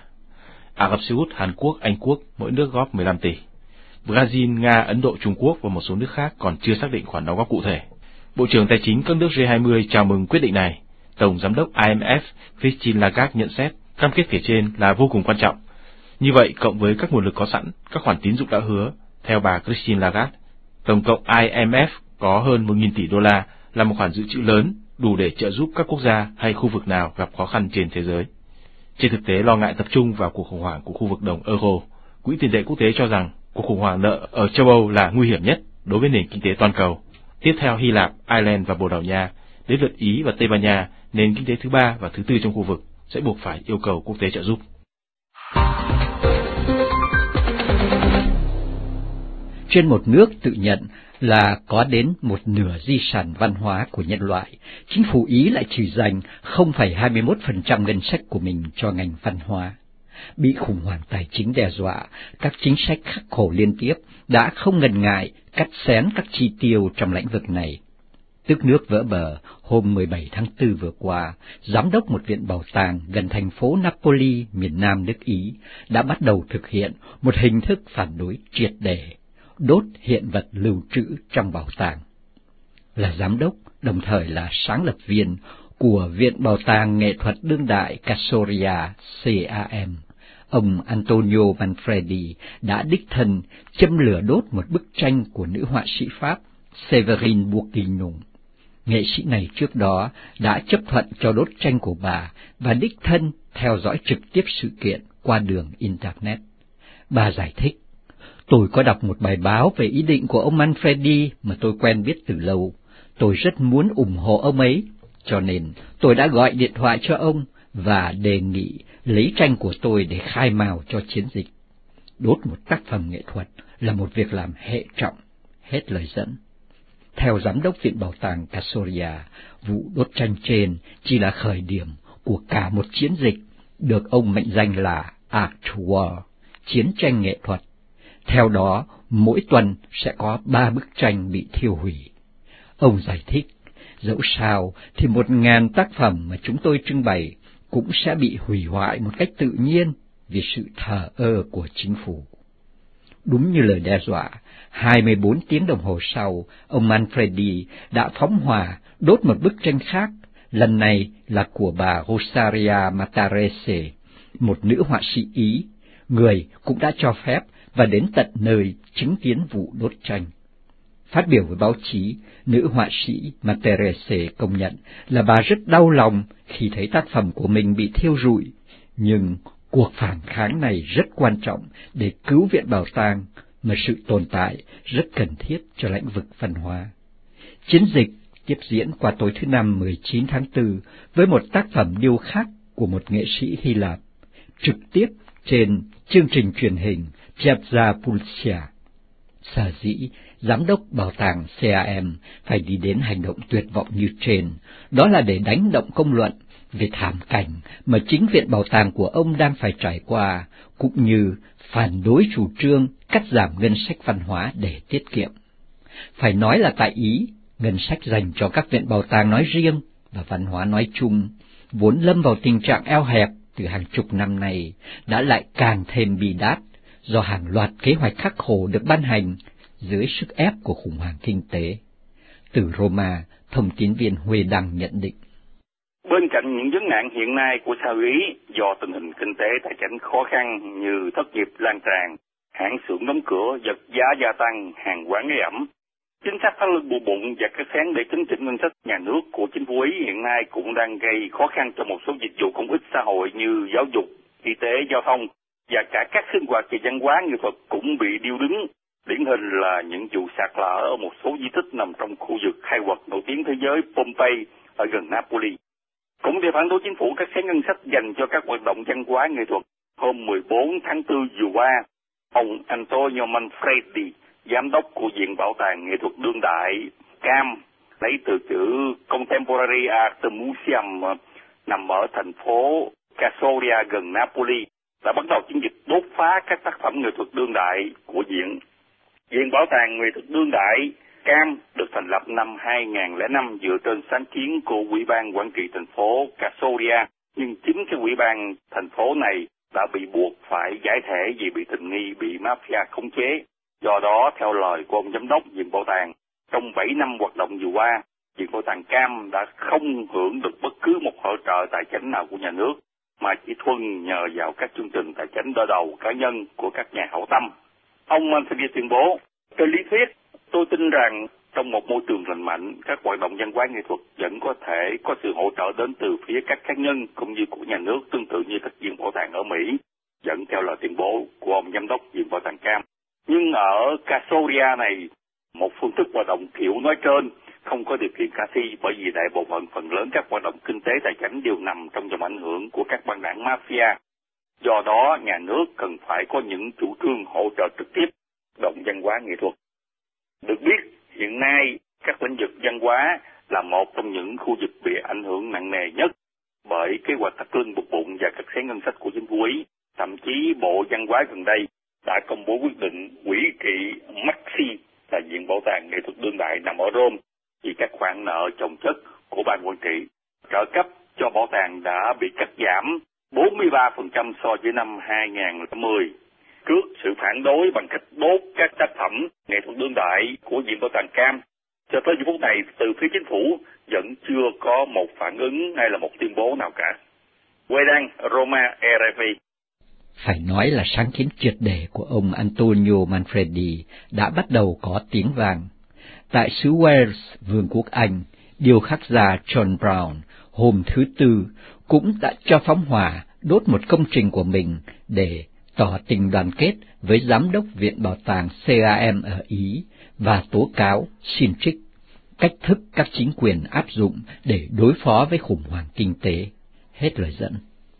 Ả Rập Xê Út, Hàn Quốc, Anh Quốc mỗi nước góp mười lăm tỷ. Brazil, Nga, Ấn Độ, Trung Quốc và một số nước khác còn chưa xác định khoản đóng góp cụ thể. Bộ trưởng Tài chính các nước G hai mươi chào mừng quyết định này. Tổng giám đốc I M F Christine Lagarde nhận xét cam kết kể trên là vô cùng quan trọng. Như vậy, cộng với các nguồn lực có sẵn, các khoản tín dụng đã hứa, theo bà Christine Lagarde, tổng cộng I M F có hơn một nghìn tỷ đô la là một khoản dự trữ lớn, đủ để trợ giúp các quốc gia hay khu vực nào gặp khó khăn trên thế giới. Trên thực tế, lo ngại tập trung vào cuộc khủng hoảng của khu vực đồng euro. Quỹ tiền tệ quốc tế cho rằng cuộc khủng hoảng nợ ở châu Âu là nguy hiểm nhất đối với nền kinh tế toàn cầu. Tiếp theo Hy Lạp, Ireland và Bồ Đào Nha, đến lượt Ý và Tây Ban Nha, nền kinh tế thứ ba và thứ tư trong khu vực sẽ buộc phải yêu cầu quốc tế trợ giúp. Trên một nước tự nhận là có đến một nửa di sản văn hóa của nhân loại, chính phủ Ý lại chỉ dành không phẩy hai mươi mốt phần trăm ngân sách của mình cho ngành văn hóa. Bị khủng hoảng tài chính đe dọa, các chính sách khắc khổ liên tiếp đã không ngần ngại cắt xén các chi tiêu trong lĩnh vực này. Tức nước vỡ bờ, hôm mười bảy tháng tư vừa qua, giám đốc một viện bảo tàng gần thành phố Napoli, miền nam nước Ý, đã bắt đầu thực hiện một hình thức phản đối triệt để, đốt hiện vật lưu trữ trong bảo tàng. Là giám đốc, đồng thời là sáng lập viên của Viện Bảo tàng Nghệ thuật Đương đại Casoria C A M, ông Antonio Manfredi đã đích thân châm lửa đốt một bức tranh của nữ họa sĩ Pháp Séverine Bourguignon. Nghệ sĩ này trước đó đã chấp thuận cho đốt tranh của bà và đích thân theo dõi trực tiếp sự kiện qua đường Internet. Bà giải thích, tôi có đọc một bài báo về ý định của ông Manfredi mà tôi quen biết từ lâu. Tôi rất muốn ủng hộ ông ấy, cho nên tôi đã gọi điện thoại cho ông và đề nghị lấy tranh của tôi để khai mào cho chiến dịch. Đốt một tác phẩm nghệ thuật là một việc làm hệ trọng, hết lời dẫn. Theo giám đốc Viện Bảo tàng Casoria, vụ đốt tranh trên chỉ là khởi điểm của cả một chiến dịch được ông mệnh danh là Art War, chiến tranh nghệ thuật. Theo đó, mỗi tuần sẽ có ba bức tranh bị thiêu hủy. Ông giải thích, dẫu sao thì một ngàn tác phẩm mà chúng tôi trưng bày cũng sẽ bị hủy hoại một cách tự nhiên vì sự thờ ơ của chính phủ. Đúng như lời đe dọa, hai mươi bốn tiếng đồng hồ sau, ông Manfredi đã phóng hỏa đốt một bức tranh khác, lần này là của bà Rosaria Matarese, một nữ họa sĩ Ý, người cũng đã cho phép và đến tận nơi chứng kiến vụ đốt tranh. Phát biểu với báo chí, nữ họa sĩ Matarese công nhận là bà rất đau lòng khi thấy tác phẩm của mình bị thiêu rụi, nhưng cuộc phản kháng này rất quan trọng để cứu viện bảo tàng, mà sự tồn tại rất cần thiết cho lĩnh vực văn hóa. Chiến dịch tiếp diễn qua tối thứ Năm mười chín tháng tư với một tác phẩm điêu khắc của một nghệ sĩ Hy Lạp, trực tiếp trên chương trình truyền hình Piazza Pulcia. Sở dĩ giám đốc bảo tàng xê a em phải đi đến hành động tuyệt vọng như trên, đó là để đánh động công luận về thảm cảnh mà chính viện bảo tàng của ông đang phải trải qua, cũng như phản đối chủ trương cắt giảm ngân sách văn hóa để tiết kiệm. Phải nói là tại Ý, ngân sách dành cho các viện bảo tàng nói riêng và văn hóa nói chung, vốn lâm vào tình trạng eo hẹp từ hàng chục năm nay, đã lại càng thêm bi đát do hàng loạt kế hoạch khắc khổ được ban hành dưới sức ép của khủng hoảng kinh tế. Từ Roma, thông tín viên Huê Đăng nhận định. Bên cạnh những vấn nạn hiện nay của xã hội Ý do tình hình kinh tế tài chính khó khăn như thất nghiệp lan tràn, hãng xưởng đóng cửa, vật giá gia tăng, hàng quán ế ẩm, chính sách thắt lưng buộc bụng và các sáng để chấn chỉnh ngân sách nhà nước của chính phủ Ý hiện nay cũng đang gây khó khăn cho một số dịch vụ công ích xã hội như giáo dục, y tế, giao thông, và cả các sinh hoạt về văn hóa nghệ thuật cũng bị điêu đứng. Điển hình là những vụ sạt lở ở một số di tích nằm trong khu vực khai quật nổi tiếng thế giới Pompeii ở gần Napoli. Cũng để phản đối chính phủ cắt xén ngân sách dành cho các hoạt động văn hóa nghệ thuật, hôm mười bốn tháng tư vừa qua, ông Antonio Manfredi, giám đốc của Viện Bảo tàng Nghệ thuật Đương đại Cam, lấy từ chữ Contemporary Art Museum nằm ở thành phố Casoria gần Napoli, đã bắt đầu chiến dịch đốt phá các tác phẩm nghệ thuật đương đại của viện. Viện Bảo tàng Nghệ thuật Đương đại Cam được thành lập năm hai nghìn không trăm lẻ năm dựa trên sáng kiến của Ủy ban Quản trị thành phố Casoria, nhưng chính cái Ủy ban thành phố này đã bị buộc phải giải thể vì bị tình nghi bị mafia khống chế. Do đó, theo lời của ông giám đốc Viện Bảo tàng, trong bảy năm hoạt động vừa qua, Viện Bảo tàng Cam đã không hưởng được bất cứ một hỗ trợ tài chính nào của nhà nước, mà chỉ thuần nhờ vào các chương trình tài chính đỡ đầu cá nhân của các nhà hảo tâm. Ông Manfredi tuyên bố, trên lý thuyết, tôi tin rằng trong một môi trường lành mạnh, các hoạt động văn hóa nghệ thuật vẫn có thể có sự hỗ trợ đến từ phía các cá nhân cũng như của nhà nước, tương tự như các viện bảo tàng ở Mỹ, dẫn theo lời tuyên bố của ông giám đốc Viện Bảo tàng Cam. Nhưng ở Casoria này, một phương thức hoạt động kiểu nói trên không có điều kiện khả thi, bởi vì đại bộ phận phần lớn các hoạt động kinh tế tài chính đều nằm trong vòng ảnh hưởng của các băng đảng mafia. Do đó, nhà nước cần phải có những chủ trương hỗ trợ trực tiếp động văn hóa nghệ thuật. Được biết, hiện nay các lĩnh vực văn hóa là một trong những khu vực bị ảnh hưởng nặng nề nhất bởi kế hoạch thắt lưng buộc bụng và cắt xén ngân sách của chính phủ Ý. Thậm chí Bộ Văn hóa gần đây đã công bố quyết định hủy trị Maxi là Viện Bảo tàng Nghệ thuật Đương đại nằm ở Rome vì các khoản nợ chồng chất của ban quản trị. Trợ cấp cho bảo tàng đã bị cắt giảm bốn mươi ba phần trăm so với năm hai nghìn không trăm mười. Trước sự phản đối bằng cách đốt các tác phẩm nghệ thuật đương đại của Viện Bảo tàng Cam, cho tới giờ phút này từ phía chính phủ vẫn chưa có một phản ứng hay là một tuyên bố nào cả. Quê đăng Roma, rờ ép i. Phải nói là sáng kiến triệt để của ông Antonio Manfredi đã bắt đầu có tiếng vang. Tại xứ Wales, Vương quốc Anh, điêu khắc gia John Brown hôm thứ Tư cũng đã cho phóng hỏa đốt một công trình của mình để tỏ tình đoàn kết với giám đốc Viện Bảo tàng xê a em ở Ý và tố cáo xin trích cách thức các chính quyền áp dụng để đối phó với khủng hoảng kinh tế. Hết lời dẫn.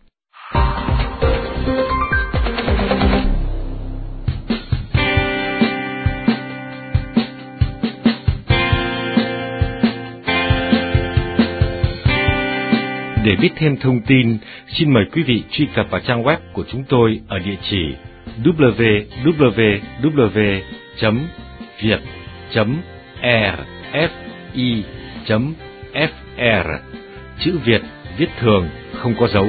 Để biết thêm thông tin, xin mời quý vị truy cập vào trang web của chúng tôi ở địa chỉ w w w chấm việt chấm r f i chấm f r. Chữ Việt viết thường, không có dấu.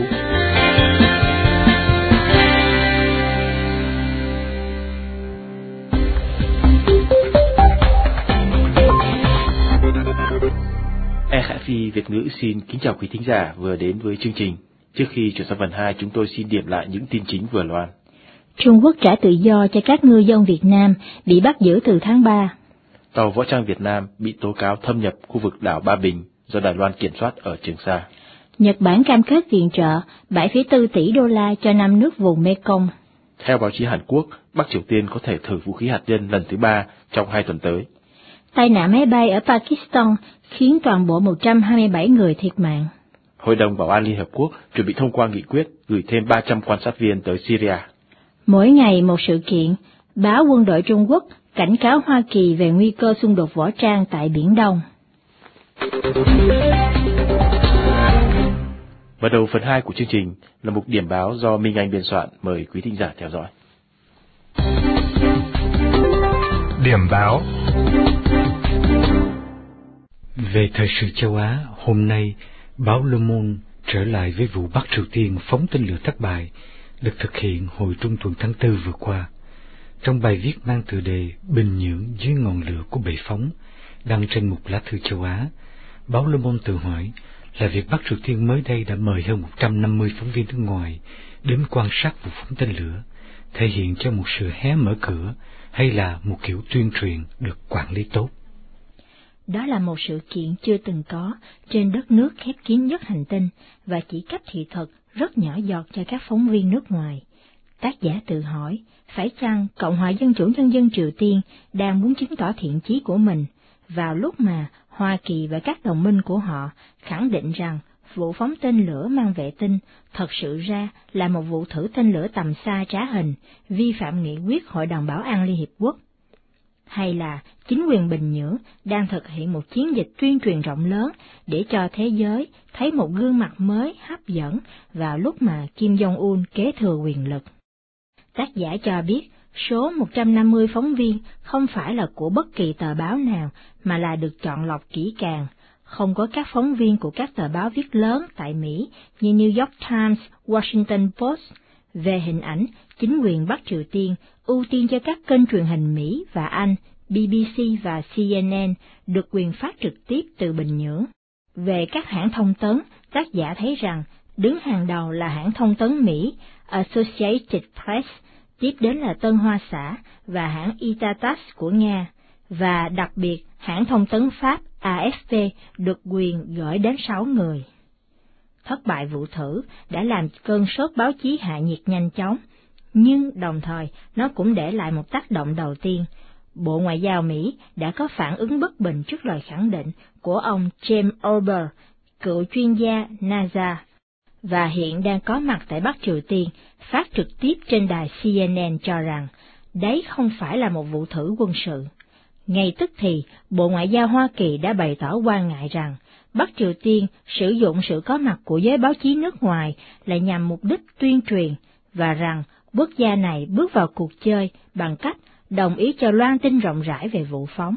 ép i Việt ngữ xin kính chào quý thính giả vừa đến với chương trình. Trước khi chuyển sang phần hai, chúng tôi xin điểm lại những tin chính vừa loan. Trung Quốc trả tự do cho các ngư dân Việt Nam bị bắt giữ từ tháng ba. Tàu võ trang Việt Nam bị tố cáo thâm nhập khu vực đảo Ba Bình do Đài Loan kiểm soát ở Trường Sa. Nhật Bản cam kết viện trợ bảy phẩy bốn tỷ đô la cho năm nước vùng Mekong. Theo báo chí Hàn Quốc, Bắc Triều Tiên có thể thử vũ khí hạt nhân lần thứ ba trong hai tuần tới. Tai nạn máy bay ở Pakistan khiến toàn bộ một trăm hai mươi bảy người thiệt mạng. Hội đồng Bảo an Liên Hợp Quốc chuẩn bị thông qua nghị quyết gửi thêm ba trăm quan sát viên tới Syria. Mỗi ngày một sự kiện, báo Quân đội Trung Quốc cảnh cáo Hoa Kỳ về nguy cơ xung đột võ trang tại Biển Đông. Mở đầu phần hai của chương trình là mục điểm báo do Minh Anh biên soạn, mời quý thính giả theo dõi. Điểm báo. Về thời sự châu Á, hôm nay, báo Le Monde trở lại với vụ Bắc Triều Tiên phóng tên lửa thất bại được thực hiện hồi trung tuần tháng tư vừa qua. Trong bài viết mang tựa đề Bình Nhưỡng dưới ngọn lửa của bệ phóng, đăng trên mục lá thư châu Á, báo Le Monde tự hỏi là việc Bắc Triều Tiên mới đây đã mời hơn một trăm năm mươi phóng viên nước ngoài đến quan sát vụ phóng tên lửa, thể hiện cho một sự hé mở cửa hay là một kiểu tuyên truyền được quản lý tốt. Đó là một sự kiện chưa từng có trên đất nước khép kín nhất hành tinh và chỉ cấp thị thực rất nhỏ giọt cho các phóng viên nước ngoài. Tác giả tự hỏi, phải chăng Cộng hòa Dân chủ Nhân dân Triều Tiên đang muốn chứng tỏ thiện chí của mình, vào lúc mà Hoa Kỳ và các đồng minh của họ khẳng định rằng vụ phóng tên lửa mang vệ tinh thật sự ra là một vụ thử tên lửa tầm xa trá hình, vi phạm nghị quyết Hội đồng Bảo an Liên Hiệp Quốc? Hay là chính quyền Bình Nhưỡng đang thực hiện một chiến dịch tuyên truyền rộng lớn để cho thế giới thấy một gương mặt mới hấp dẫn vào lúc mà Kim Jong-un kế thừa quyền lực? Tác giả cho biết số một trăm năm mươi phóng viên không phải là của bất kỳ tờ báo nào mà là được chọn lọc kỹ càng. Không có các phóng viên của các tờ báo viết lớn tại Mỹ như New York Times, Washington Post. Về hình ảnh, chính quyền Bắc Triều Tiên ưu tiên cho các kênh truyền hình Mỹ và Anh, B B C và C N N được quyền phát trực tiếp từ Bình Nhưỡng. Về các hãng thông tấn, tác giả thấy rằng đứng hàng đầu là hãng thông tấn Mỹ Associated Press, tiếp đến là Tân Hoa Xã và hãng Itatas của Nga, và đặc biệt hãng thông tấn Pháp A F P được quyền gửi đến sáu người. Thất bại vụ thử đã làm cơn sốt báo chí hạ nhiệt nhanh chóng, nhưng đồng thời nó cũng để lại một tác động đầu tiên. Bộ Ngoại giao Mỹ đã có phản ứng bất bình trước lời khẳng định của ông James Ober, cựu chuyên gia NASA, và hiện đang có mặt tại Bắc Triều Tiên, phát trực tiếp trên đài C N N cho rằng đấy không phải là một vụ thử quân sự. Ngay tức thì, Bộ Ngoại giao Hoa Kỳ đã bày tỏ quan ngại rằng Bắc Triều Tiên sử dụng sự có mặt của giới báo chí nước ngoài là nhằm mục đích tuyên truyền, và rằng quốc gia này bước vào cuộc chơi bằng cách đồng ý cho loan tin rộng rãi về vụ phóng.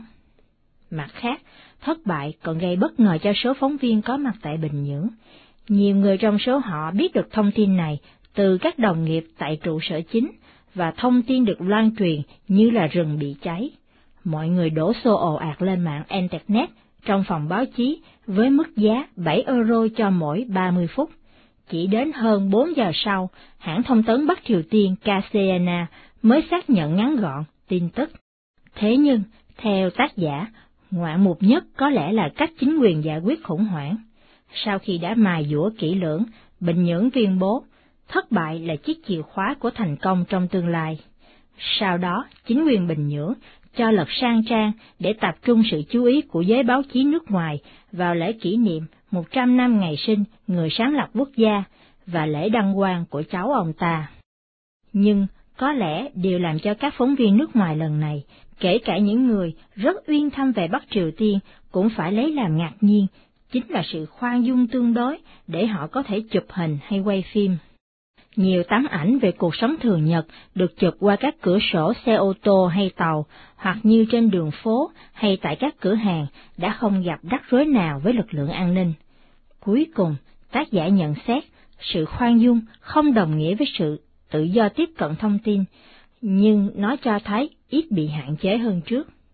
Mặt khác, thất bại còn gây bất ngờ cho số phóng viên có mặt tại Bình Nhưỡng. Nhiều người trong số họ biết được thông tin này từ các đồng nghiệp tại trụ sở chính, và thông tin được loan truyền như là rừng bị cháy. Mọi người đổ xô ồ ạt lên mạng Internet trong phòng báo chí với mức giá bảy euro cho mỗi ba mươi phút. Chỉ đến hơn bốn giờ sau, hãng thông tấn Bắc Triều Tiên K C N A mới xác nhận ngắn gọn tin tức. Thế nhưng, theo tác giả, ngoạn mục nhất có lẽ là cách chính quyền giải quyết khủng hoảng. Sau khi đã mài dũa kỹ lưỡng, Bình Nhưỡng tuyên bố thất bại là chiếc chìa khóa của thành công trong tương lai. Sau đó, chính quyền Bình Nhưỡng cho lật sang trang để tập trung sự chú ý của giới báo chí nước ngoài vào lễ kỷ niệm một trăm năm ngày sinh người sáng lập quốc gia và lễ đăng quang của cháu ông ta. Nhưng có lẽ điều làm cho các phóng viên nước ngoài lần này, kể cả những người rất uyên thâm về Bắc Triều Tiên, cũng phải lấy làm ngạc nhiên, chính là sự khoan dung tương đối để họ có thể chụp hình hay quay phim. Nhiều tấm ảnh về cuộc sống thường nhật được chụp qua các cửa sổ xe ô tô hay tàu, hoặc như trên đường phố hay tại các cửa hàng, đã không gặp rắc rối nào với lực lượng an ninh. Cuối cùng, tác giả nhận xét, sự khoan dung không đồng nghĩa với sự tự do tiếp cận thông tin, nhưng nó cho thấy ít bị hạn chế hơn trước.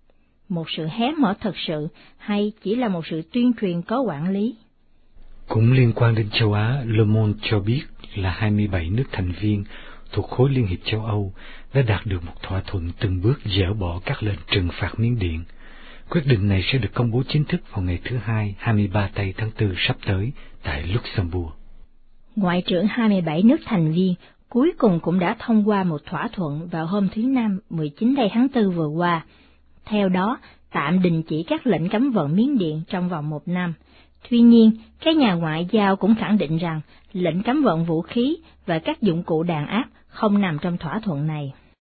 một sự hé mở thật sự hay chỉ là một sự tuyên truyền có quản lý? Cũng liên quan đến châu Á, Le Monde cho biết là hai mươi bảy nước thành viên thuộc khối Liên hiệp châu Âu đã đạt được một thỏa thuận từng bước dỡ bỏ các lệnh trừng phạt Miến Điện. Quyết định này sẽ được công bố chính thức vào ngày thứ Hai, hai mươi ba tây tháng tư sắp tới tại Luxembourg. Ngoại trưởng hai mươi bảy nước thành viên cuối cùng cũng đã thông qua một thỏa thuận vào hôm thứ Năm mười chín tây tháng tư vừa qua. Theo đó, tạm đình chỉ các lệnh cấm vận Miến Điện trong vòng một năm. Tuy nhiên, các nhà ngoại giao cũng khẳng định rằng lệnh cấm vận vũ khí và các dụng cụ đàn áp không nằm trong thỏa thuận này.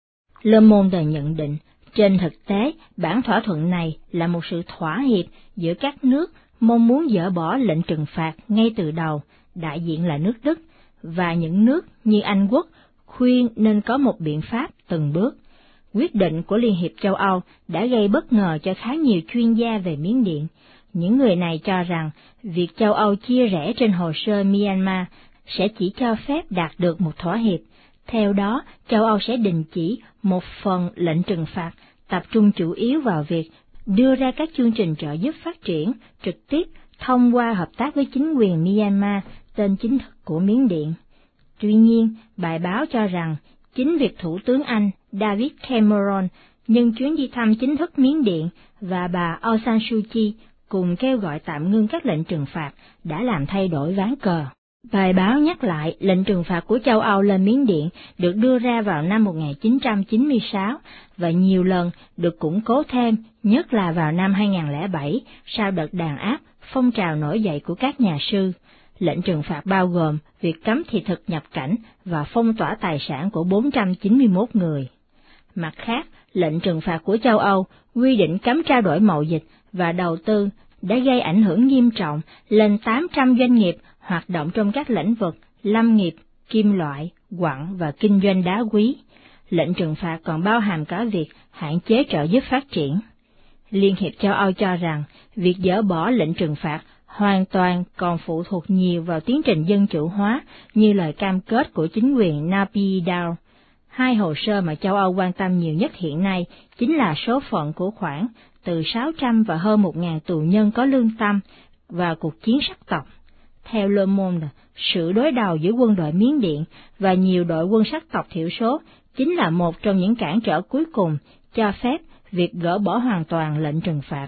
Le Monde nhận định, trên thực tế, bản thỏa thuận này là một sự thỏa hiệp giữa các nước mong muốn dỡ bỏ lệnh trừng phạt ngay từ đầu, đại diện là nước Đức, và những nước như Anh Quốc khuyên nên có một biện pháp từng bước. Quyết định của Liên hiệp châu Âu đã gây bất ngờ cho khá nhiều chuyên gia về Miến Điện. Những người này cho rằng việc châu Âu chia rẽ trên hồ sơ Myanmar sẽ chỉ cho phép đạt được một thỏa hiệp. Theo đó, châu Âu sẽ đình chỉ một phần lệnh trừng phạt, tập trung chủ yếu vào việc đưa ra các chương trình trợ giúp phát triển trực tiếp thông qua hợp tác với chính quyền Myanmar, tên chính thức của Miến Điện. Tuy nhiên, bài báo cho rằng chính việc Thủ tướng Anh David Cameron nhân chuyến đi thăm chính thức Miến Điện và bà Aung San Suu Kyi cùng kêu gọi tạm ngưng các lệnh trừng phạt đã làm thay đổi ván cờ. Bài báo nhắc lại lệnh trừng phạt của châu Âu lên Miến Điện được đưa ra vào năm một nghìn chín trăm chín mươi sáu và nhiều lần được củng cố thêm, nhất là vào năm hai nghìn không trăm lẻ bảy sau đợt đàn áp, phong trào nổi dậy của các nhà sư. Lệnh trừng phạt bao gồm việc cấm thị thực nhập cảnh và phong tỏa tài sản của bốn trăm chín mươi mốt người. Mặt khác, lệnh trừng phạt của châu Âu quy định cấm trao đổi mậu dịch và đầu tư đã gây ảnh hưởng nghiêm trọng lên tám trăm doanh nghiệp hoạt động trong các lĩnh vực lâm nghiệp, kim loại, quặng và kinh doanh đá quý. Lệnh trừng phạt còn bao hàm cả việc hạn chế trợ giúp phát triển. Liên hiệp châu Âu cho rằng việc dỡ bỏ lệnh trừng phạt hoàn toàn còn phụ thuộc nhiều vào tiến trình dân chủ hóa như lời cam kết của chính quyền Naypyidaw. Hai hồ sơ mà châu Âu quan tâm nhiều nhất hiện nay chính là số phận của khoảng từ sáu trăm và hơn một nghìn tù nhân có lương tâm và cuộc chiến sắc tộc. Theo Le Monde, sự đối đầu giữa quân đội Miến Điện và nhiều đội quân sắc tộc thiểu số chính là một trong những cản trở cuối cùng cho phép việc gỡ bỏ hoàn toàn lệnh trừng phạt.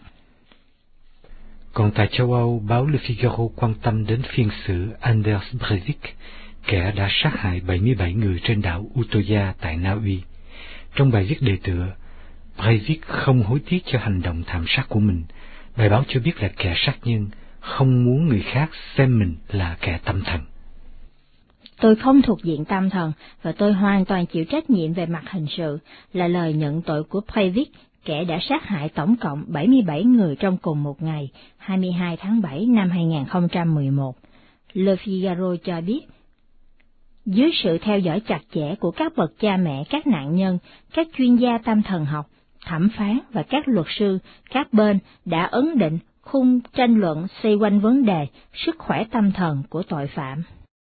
Còn tại châu Âu, báo Le Figaro quan tâm đến phiên xử Anders Breivik, kẻ đã sát hại bảy mươi bảy người trên đảo Utoya tại Na Uy. Trong bài viết đề tựa, Breivik không hối tiếc cho hành động thảm sát của mình. Bài báo cho biết là kẻ sát nhân không muốn người khác xem mình là kẻ tâm thần. Tôi không thuộc diện tâm thần và tôi hoàn toàn chịu trách nhiệm về mặt hình sự, là lời nhận tội của Breivik, kẻ đã sát hại tổng cộng bảy mươi bảy người trong cùng một ngày, hai mươi hai tháng bảy năm hai nghìn không trăm mười một. Le Figaro cho biết, dưới sự theo dõi chặt chẽ của các bậc cha mẹ các nạn nhân, các chuyên gia tâm thần học, thẩm phán và các luật sư, các bên đã ấn định khung tranh luận xoay quanh vấn đề sức khỏe tâm thần của tội phạm.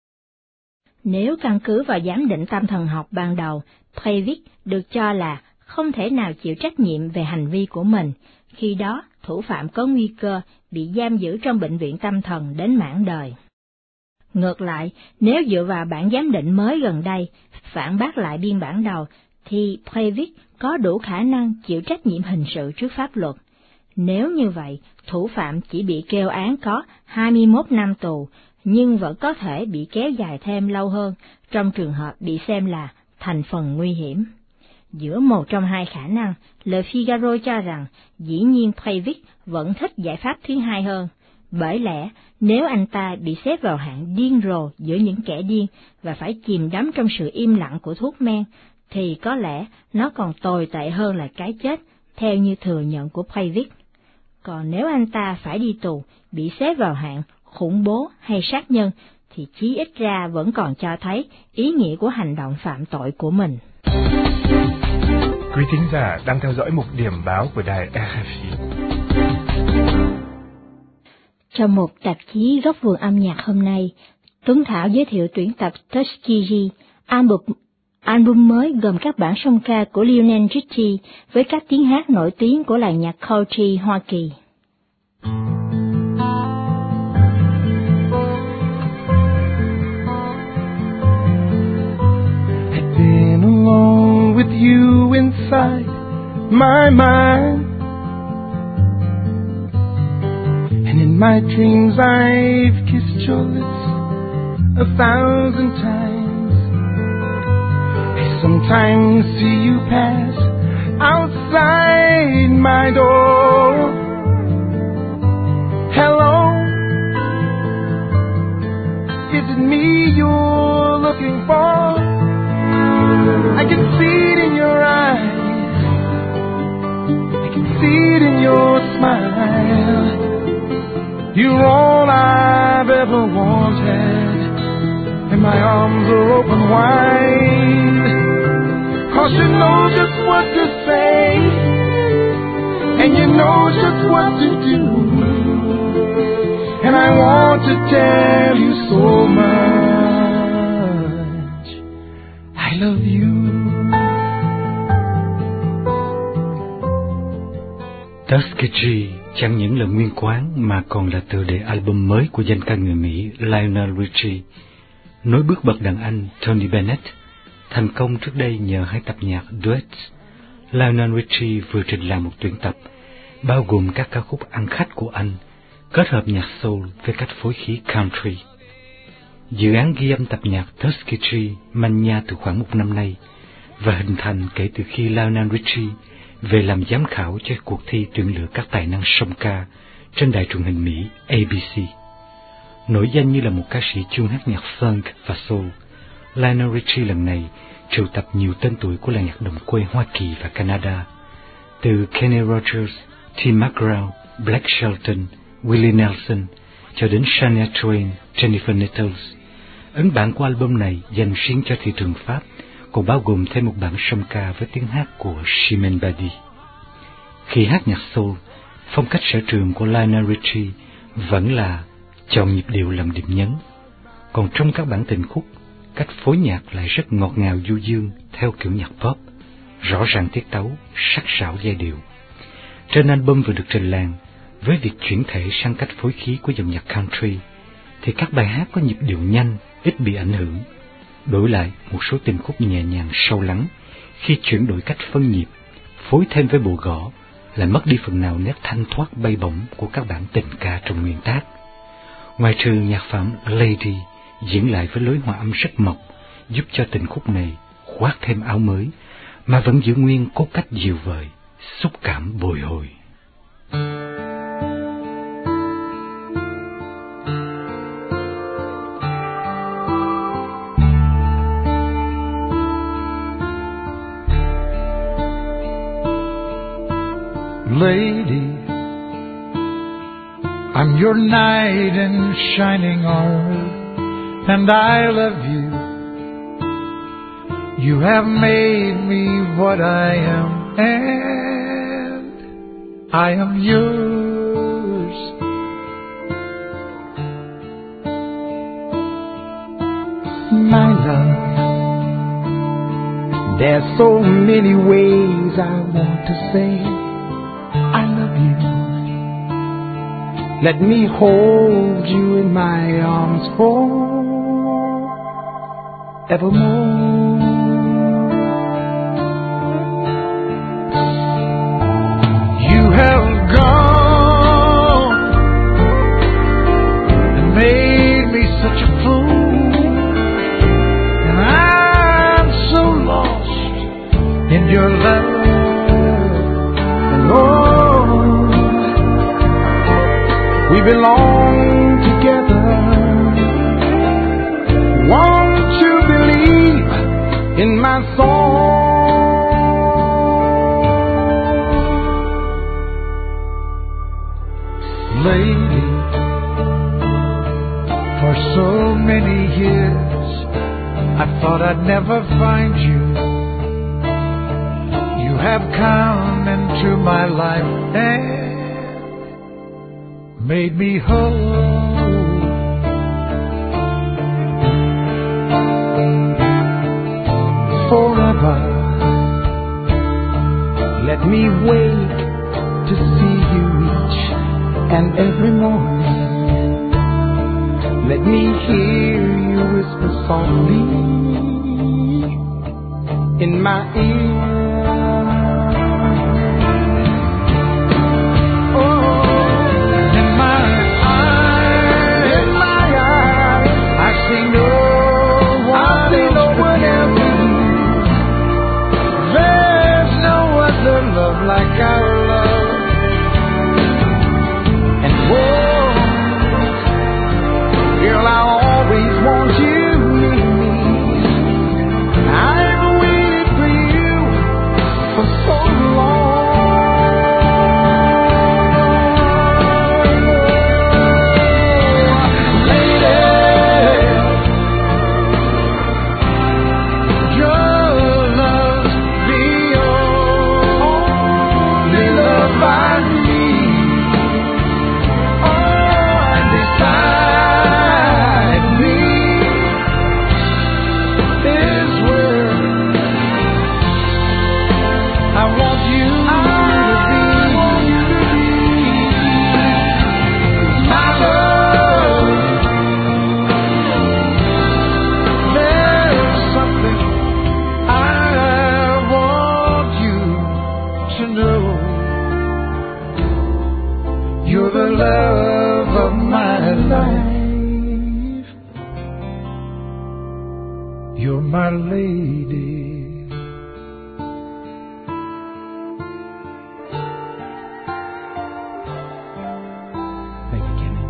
Nếu căn cứ vào giám định tâm thần học ban đầu, Breivik được cho là không thể nào chịu trách nhiệm về hành vi của mình, khi đó thủ phạm có nguy cơ bị giam giữ trong bệnh viện tâm thần đến mãn đời. Ngược lại, nếu dựa vào bản giám định mới gần đây, phản bác lại biên bản đầu, thì Breivik có đủ khả năng chịu trách nhiệm hình sự trước pháp luật. Nếu như vậy, thủ phạm chỉ bị kêu án có hai mươi mốt năm tù, nhưng vẫn có thể bị kéo dài thêm lâu hơn trong trường hợp bị xem là thành phần nguy hiểm. Giữa một trong hai khả năng, Le Figaro cho rằng dĩ nhiên Breivik vẫn thích giải pháp thứ hai hơn, bởi lẽ nếu anh ta bị xếp vào hạng điên rồ giữa những kẻ điên và phải chìm đắm trong sự im lặng của thuốc men, thì có lẽ nó còn tồi tệ hơn là cái chết, theo như thừa nhận của Breivik. Còn nếu anh ta phải đi tù, bị xếp vào hạng khủng bố hay sát nhân, thì chí ít ra vẫn còn cho thấy ý nghĩa của hành động phạm tội của mình. Quý thính giả đang theo dõi mục điểm báo của đài rờ ép i. Trong một tạp chí Góc vườn âm nhạc hôm nay, Tuấn Thảo giới thiệu tuyển tập Tuskegee, album, Album mới gồm các bản song ca của Lionel Richie với các tiếng hát nổi tiếng của làng nhạc country Hoa Kỳ. I've been alone with you inside my mind, and in my dreams I've kissed your lips a thousand times. I sometimes see you pass outside my door. Hello, is it me you're looking for? I can see it in your eyes, I can see it in your smile. You're all I've ever wanted, and my arms are open wide. 'Cause you know just what to say, and you know just what to do, and I want to tell you so much I love you. Tuskegee chẳng những là nguyên quán mà còn là tựa đề album mới của danh ca người Mỹ Lionel Richie, nối bước bậc đàn anh Tony Bennett, thành công trước đây nhờ hai tập nhạc duets. Lionel Richie vừa trình làng một tuyển tập bao gồm các ca khúc ăn khách của anh, kết hợp nhạc soul với cách phối khí country. Dự án ghi âm tập nhạc Tuskegee manh nha từ khoảng một năm nay và hình thành kể từ khi Lionel Richie về làm giám khảo cho cuộc thi tuyển lựa các tài năng song ca trên đài truyền hình Mỹ A B C. Nổi danh như là một ca sĩ chuyên hát nhạc funk và soul, Lionel Richie lần này triệu tập nhiều tên tuổi của làng nhạc đồng quê Hoa Kỳ và Canada, từ Kenny Rogers, Tim McGraw, Blake Shelton, Willie Nelson cho đến Shania Twain, Jennifer Nettles. Ấn bản của album này dành riêng cho thị trường Pháp, còn bao gồm thêm một bản song ca với tiếng hát của Chimène Badi. Khi hát nhạc soul, phong cách sở trường của Lionel Richie vẫn là chọn nhịp điệu làm điểm nhấn, còn trong các bản tình khúc, cách phối nhạc lại rất ngọt ngào du dương theo kiểu nhạc pop, rõ ràng tiết tấu, sắc sảo giai điệu. Trên album vừa được trình làng, với việc chuyển thể sang cách phối khí của dòng nhạc country, thì các bài hát có nhịp điệu nhanh, ít bị ảnh hưởng. Đổi lại một số tình khúc nhẹ nhàng sâu lắng, khi chuyển đổi cách phân nhịp, phối thêm với bộ gõ, lại mất đi phần nào nét thanh thoát bay bổng của các bản tình ca trong nguyên tác. Ngoài trừ nhạc phẩm Lady diễn lại với lối hòa âm rất mộc, giúp cho tình khúc này khoác thêm áo mới, mà vẫn giữ nguyên cốt cách dịu vời, xúc cảm bồi hồi. Lady, I'm your knight in shining armor, and I love you. You have made me what I am, and I am yours. My love, there's so many ways I want to say I love you. Let me hold you in my arms forevermore. You have gone and made me such a fool, and I'm so lost in your love. And oh, we belong together. Won't you believe in my song? Lady, for so many years I thought I'd never find you. You have come into my life and made me whole. Let me wait to see you each and every morning. Let me hear you whisper softly in my ear. Like our love, and whoa, girl, I always want you near me. I've waited for you for so long, lady. Your love's beyond by me, oh, and beside me is where I want you to be. My love, there's something I want you to know. You're the love of my life. You're my lady. Thank you, Kenny.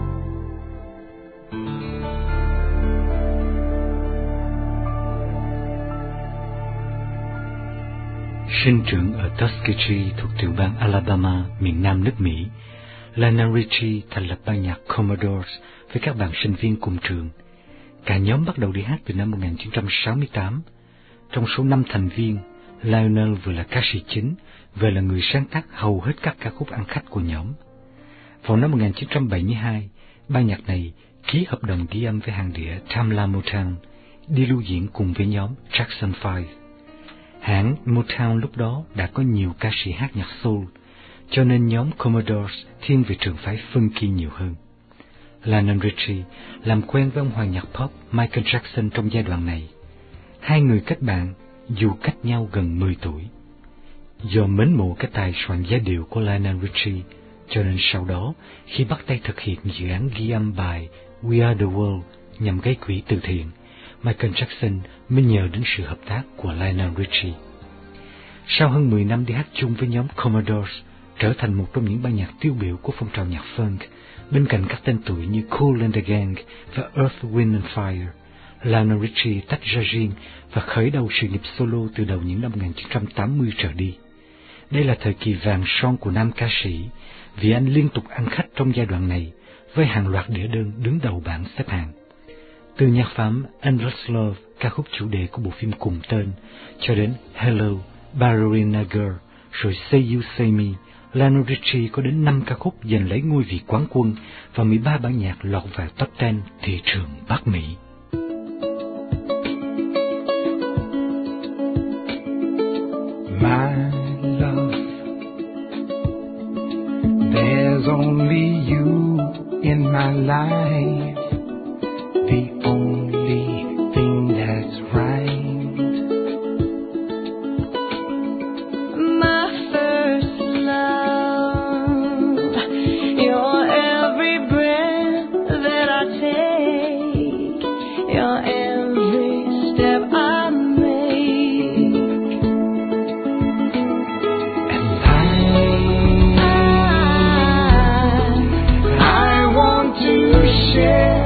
Sinh trưởng ở Tuskegee thuộc tiểu bang Alabama, miền nam nước Mỹ, Lionel Richie thành lập ban nhạc Commodores với các bạn sinh viên cùng trường. Cả nhóm bắt đầu đi hát từ năm một nghìn chín trăm sáu mươi tám. Trong số năm thành viên, Lionel vừa là ca sĩ chính, vừa là người sáng tác hầu hết các ca khúc ăn khách của nhóm. Vào năm một nghìn chín trăm bảy mươi hai, ban nhạc này ký hợp đồng ghi âm với hãng đĩa Tamla Motown, đi lưu diễn cùng với nhóm Jackson Five. Hãng Motown lúc đó đã có nhiều ca sĩ hát nhạc soul, cho nên nhóm Commodores thiên về trường phái funky nhiều hơn. Lionel Richie làm quen với ông hoàng nhạc pop Michael Jackson trong giai đoạn này. Hai người kết bạn dù cách nhau gần mười tuổi. Do mến mộ cái tài soạn giai điệu của Lionel Richie, cho nên sau đó khi bắt tay thực hiện dự án ghi âm bài We Are The World nhằm gây quỹ từ thiện, Michael Jackson mới nhờ đến sự hợp tác của Lionel Richie. Sau hơn mười năm đi hát chung với nhóm Commodores, trở thành một trong những ban nhạc tiêu biểu của phong trào nhạc funk, bên cạnh các tên tuổi như Kool and the Gang và Earth, Wind and Fire, Lionel Richie tách ra riêng và khởi đầu sự nghiệp solo từ đầu những năm một nghìn chín trăm tám mươi trở đi. Đây là thời kỳ vàng son của nam ca sĩ, vì anh liên tục ăn khách trong giai đoạn này, với hàng loạt đĩa đơn đứng đầu bảng xếp hạng. Từ nhạc phẩm Endless Love, ca khúc chủ đề của bộ phim cùng tên, cho đến Hello, Ballerina Girl, rồi Say You Say Me, Lionel Richie có đến năm ca khúc giành lấy ngôi vị quán quân và mười ba bản nhạc lọt vào top mười thị trường Bắc Mỹ. My love, there's only you in my life, the only thing that's right. My first love, you're every breath that I take, you're every step I make. And I, I, I want to share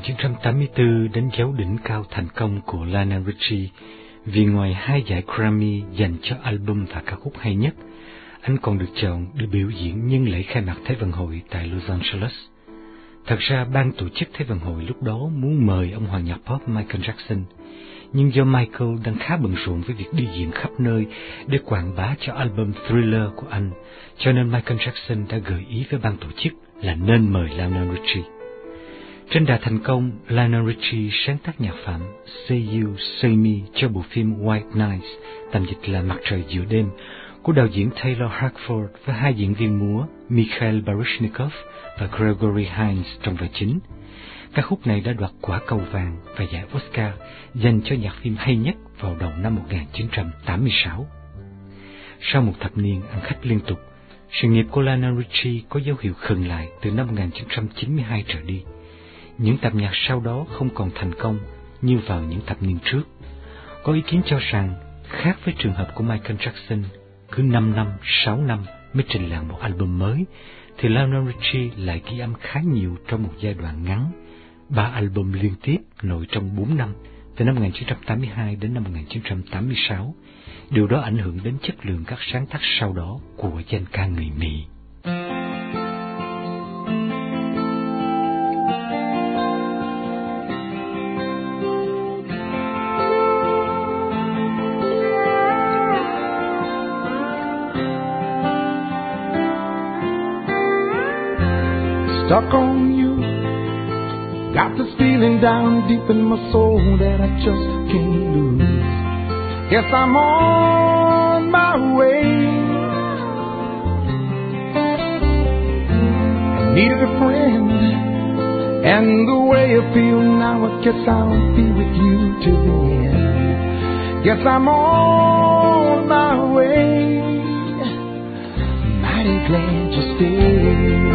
chín trăm tám mươi tư đánh dấu đỉnh cao thành công của Lionel Richie vì ngoài hai giải Grammy dành cho album và ca khúc hay nhất, anh còn được chọn để biểu diễn nhân lễ khai mạc Thế vận hội tại Los Angeles. Thật ra ban tổ chức Thế vận hội lúc đó muốn mời ông hoàng nhạc pop Michael Jackson, nhưng do Michael đang khá bận rộn với việc đi diễn khắp nơi để quảng bá cho album Thriller của anh, cho nên Michael Jackson đã gợi ý với ban tổ chức là nên mời Lionel Richie. Trên đà thành công, Lionel Richie sáng tác nhạc phẩm Say You, Say Me cho bộ phim White Nights, tạm dịch là Mặt trời giữa đêm, của đạo diễn Taylor Hackford với hai diễn viên múa Mikhail Baryshnikov và Gregory Hines trong vai chính. Ca khúc này đã đoạt quả cầu vàng và giải Oscar dành cho nhạc phim hay nhất vào đầu năm một nghìn chín trăm tám mươi sáu. Sau một thập niên ăn khách liên tục, sự nghiệp của Lionel Richie có dấu hiệu khựng lại từ năm một nghìn chín trăm chín mươi hai trở đi. Những tập nhạc sau đó không còn thành công như vào những thập niên trước. Có ý kiến cho rằng, khác với trường hợp của Michael Jackson, cứ năm năm, sáu năm mới trình làng một album mới, thì Lionel Richie lại ghi âm khá nhiều trong một giai đoạn ngắn. Ba album liên tiếp nổi trong bốn năm, từ năm một nghìn chín trăm tám mươi hai đến năm một nghìn chín trăm tám mươi sáu. Điều đó ảnh hưởng đến chất lượng các sáng tác sau đó của danh ca người Mỹ. Stuck on you, got this feeling down deep in my soul that I just can't lose. Guess I'm on my way. I needed a friend, and the way I feel now, I guess I'll be with you till the end. Guess I'm on my way, mighty glad you stayed.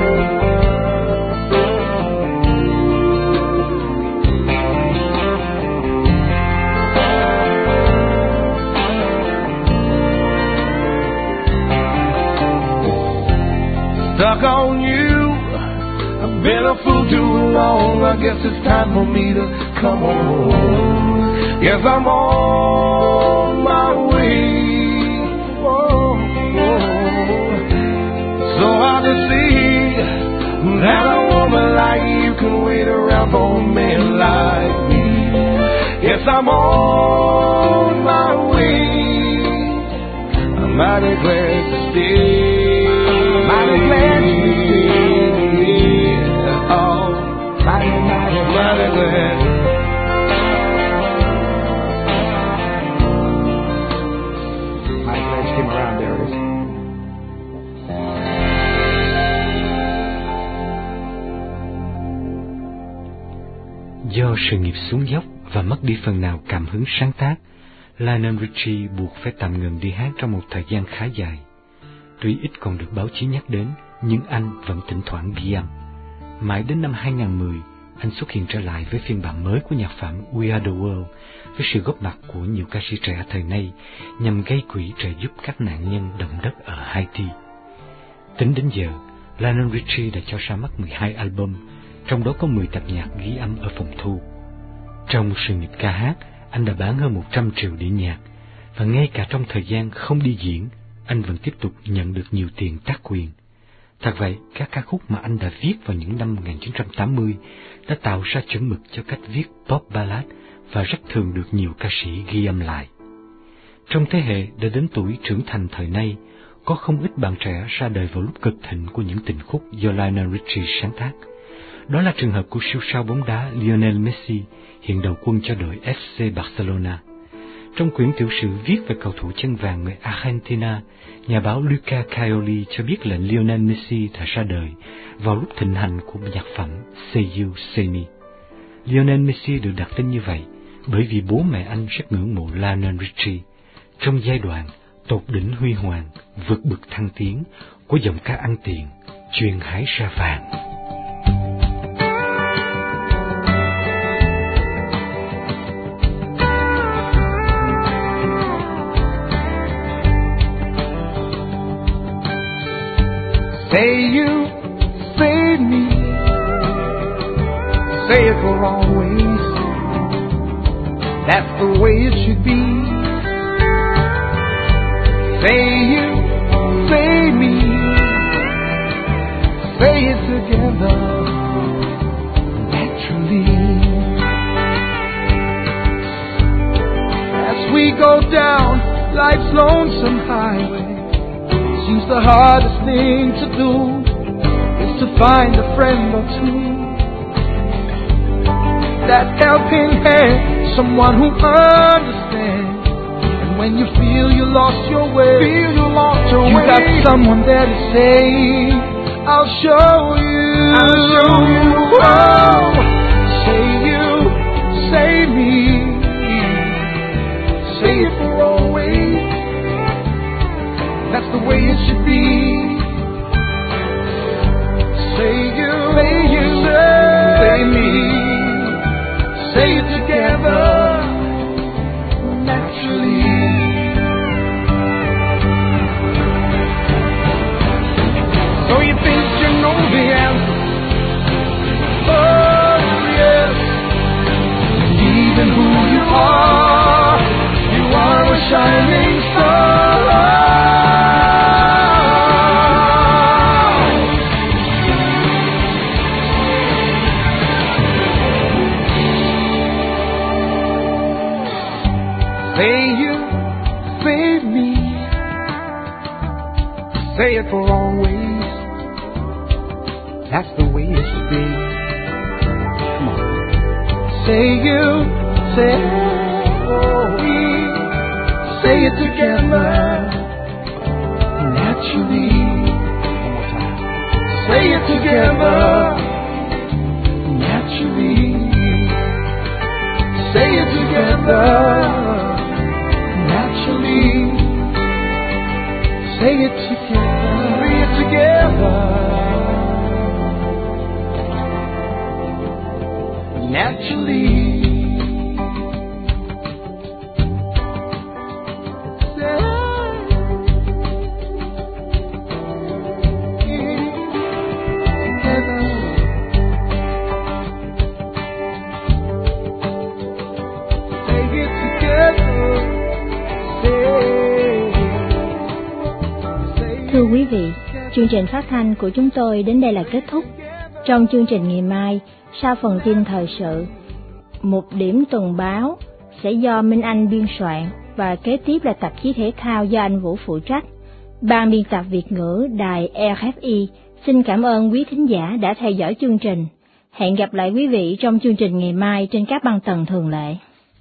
Stuck on you, I've been a fool too long. I guess it's time for me to come on. Yes, I'm on my way. Whoa, whoa. So hard to see that a woman like you can wait around for a man like me. Yes, I'm on my way. I'm mighty glad to stay. Mighty glad you stayed. Oh, mighty, mighty, mighty glad. Mighty glad you came around, Darius. Do sự nghiệp xuống dốc và mất đi phần nào cảm hứng sáng tác, Lionel Richie buộc phải tạm ngừng đi hát trong một thời gian khá dài. Tuy ít còn được báo chí nhắc đến, nhưng anh vẫn thỉnh thoảng ghi âm. Mãi đến năm hai nghìn mười, anh xuất hiện trở lại với phiên bản mới của nhạc phẩm We Are The World, với sự góp mặt của nhiều ca sĩ trẻ thời nay, nhằm gây quỹ trợ giúp các nạn nhân động đất ở Haiti. Tính đến giờ, Lionel Richie đã cho ra mắt mười hai album, trong đó có mười tập nhạc ghi âm ở phòng thu. Trong sự nghiệp ca hát, anh đã bán hơn một trăm triệu đĩa nhạc, và ngay cả trong thời gian không đi diễn, anh vẫn tiếp tục nhận được nhiều tiền tác quyền. Thật vậy, các ca khúc mà anh đã viết vào những năm một nghìn chín trăm tám mươi đã tạo ra chuẩn mực cho cách viết pop ballad và rất thường được nhiều ca sĩ ghi âm lại. Trong thế hệ đã đến tuổi trưởng thành thời nay, có không ít bạn trẻ ra đời vào lúc cực thịnh của những tình khúc do Lionel Richie sáng tác. Đó là trường hợp của siêu sao bóng đá Lionel Messi, hiện đầu quân cho đội ép xê Barcelona. Trong quyển tiểu sử viết về cầu thủ chân vàng người Argentina, nhà báo Luca Caioli cho biết là Lionel Messi đã ra đời vào lúc thịnh hành của nhạc phẩm Say You, Say Me. Lionel Messi được đặt tên như vậy bởi vì bố mẹ anh rất ngưỡng mộ Lionel Richie trong giai đoạn tột đỉnh huy hoàng, vượt bực thăng tiến của giọng ca ăn tiền, chuyên hái ra vàng. Say you, say me, say it for always. That's the way it should be. Say you, say me, say it together naturally. As we go down life's lonesome highway, seems the hardest thing to do is to find a friend or two, that helping hand, someone who understands. And when you feel you lost your way, feel you lost your you way, got someone there to say, I'll show you, I'll show you. Oh, say you, say me, say it for always. That's the way it should be. Say you, say you, say, say me, say it together naturally. So you think you know the answer? Oh yes. Even who you are, you are a shining star. Say you, say me, say it for always. That's the way it should be. Come on. Say you, say me, say it together naturally. One more time. Say it together naturally. Say it together. Naturally, say it together, say it together. Naturally, Thưa quý vị, chương trình phát thanh của chúng tôi đến đây là kết thúc. Trong chương trình ngày mai, sau phần tin thời sự, một điểm tuần báo sẽ do Minh Anh biên soạn và kế tiếp là tạp chí thể thao do anh Vũ phụ trách. Ban biên tập Việt ngữ đài rờ ép i xin cảm ơn quý thính giả đã theo dõi chương trình. Hẹn gặp lại quý vị trong chương trình ngày mai trên các băng tần thường lệ.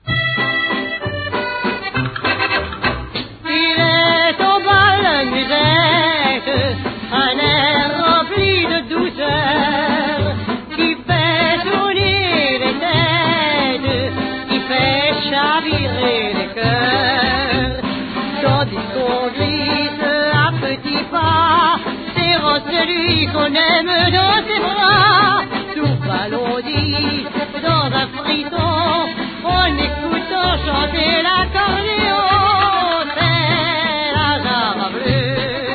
Un air rempli de douceur qui fait tourner les têtes, qui fait chavirer les cœurs. Tandis qu'on glisse à petits pas, serrant celui qu'on aime dans ses bras, tout ballondit dans un frisson, en écoutant chanter l'accordéon. C'est la Java bleue.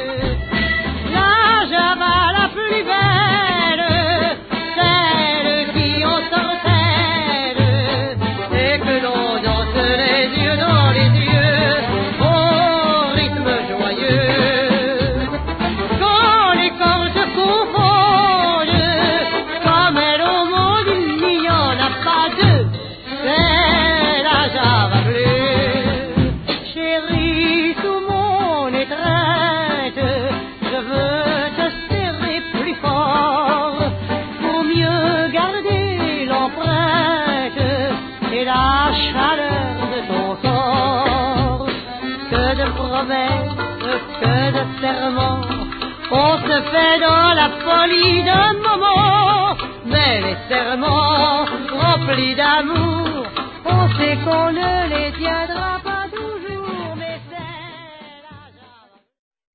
Que de serments on se fait dans la folie d'un moment, mais les serments remplis d'amour, on sait qu'on ne les tiendra pas.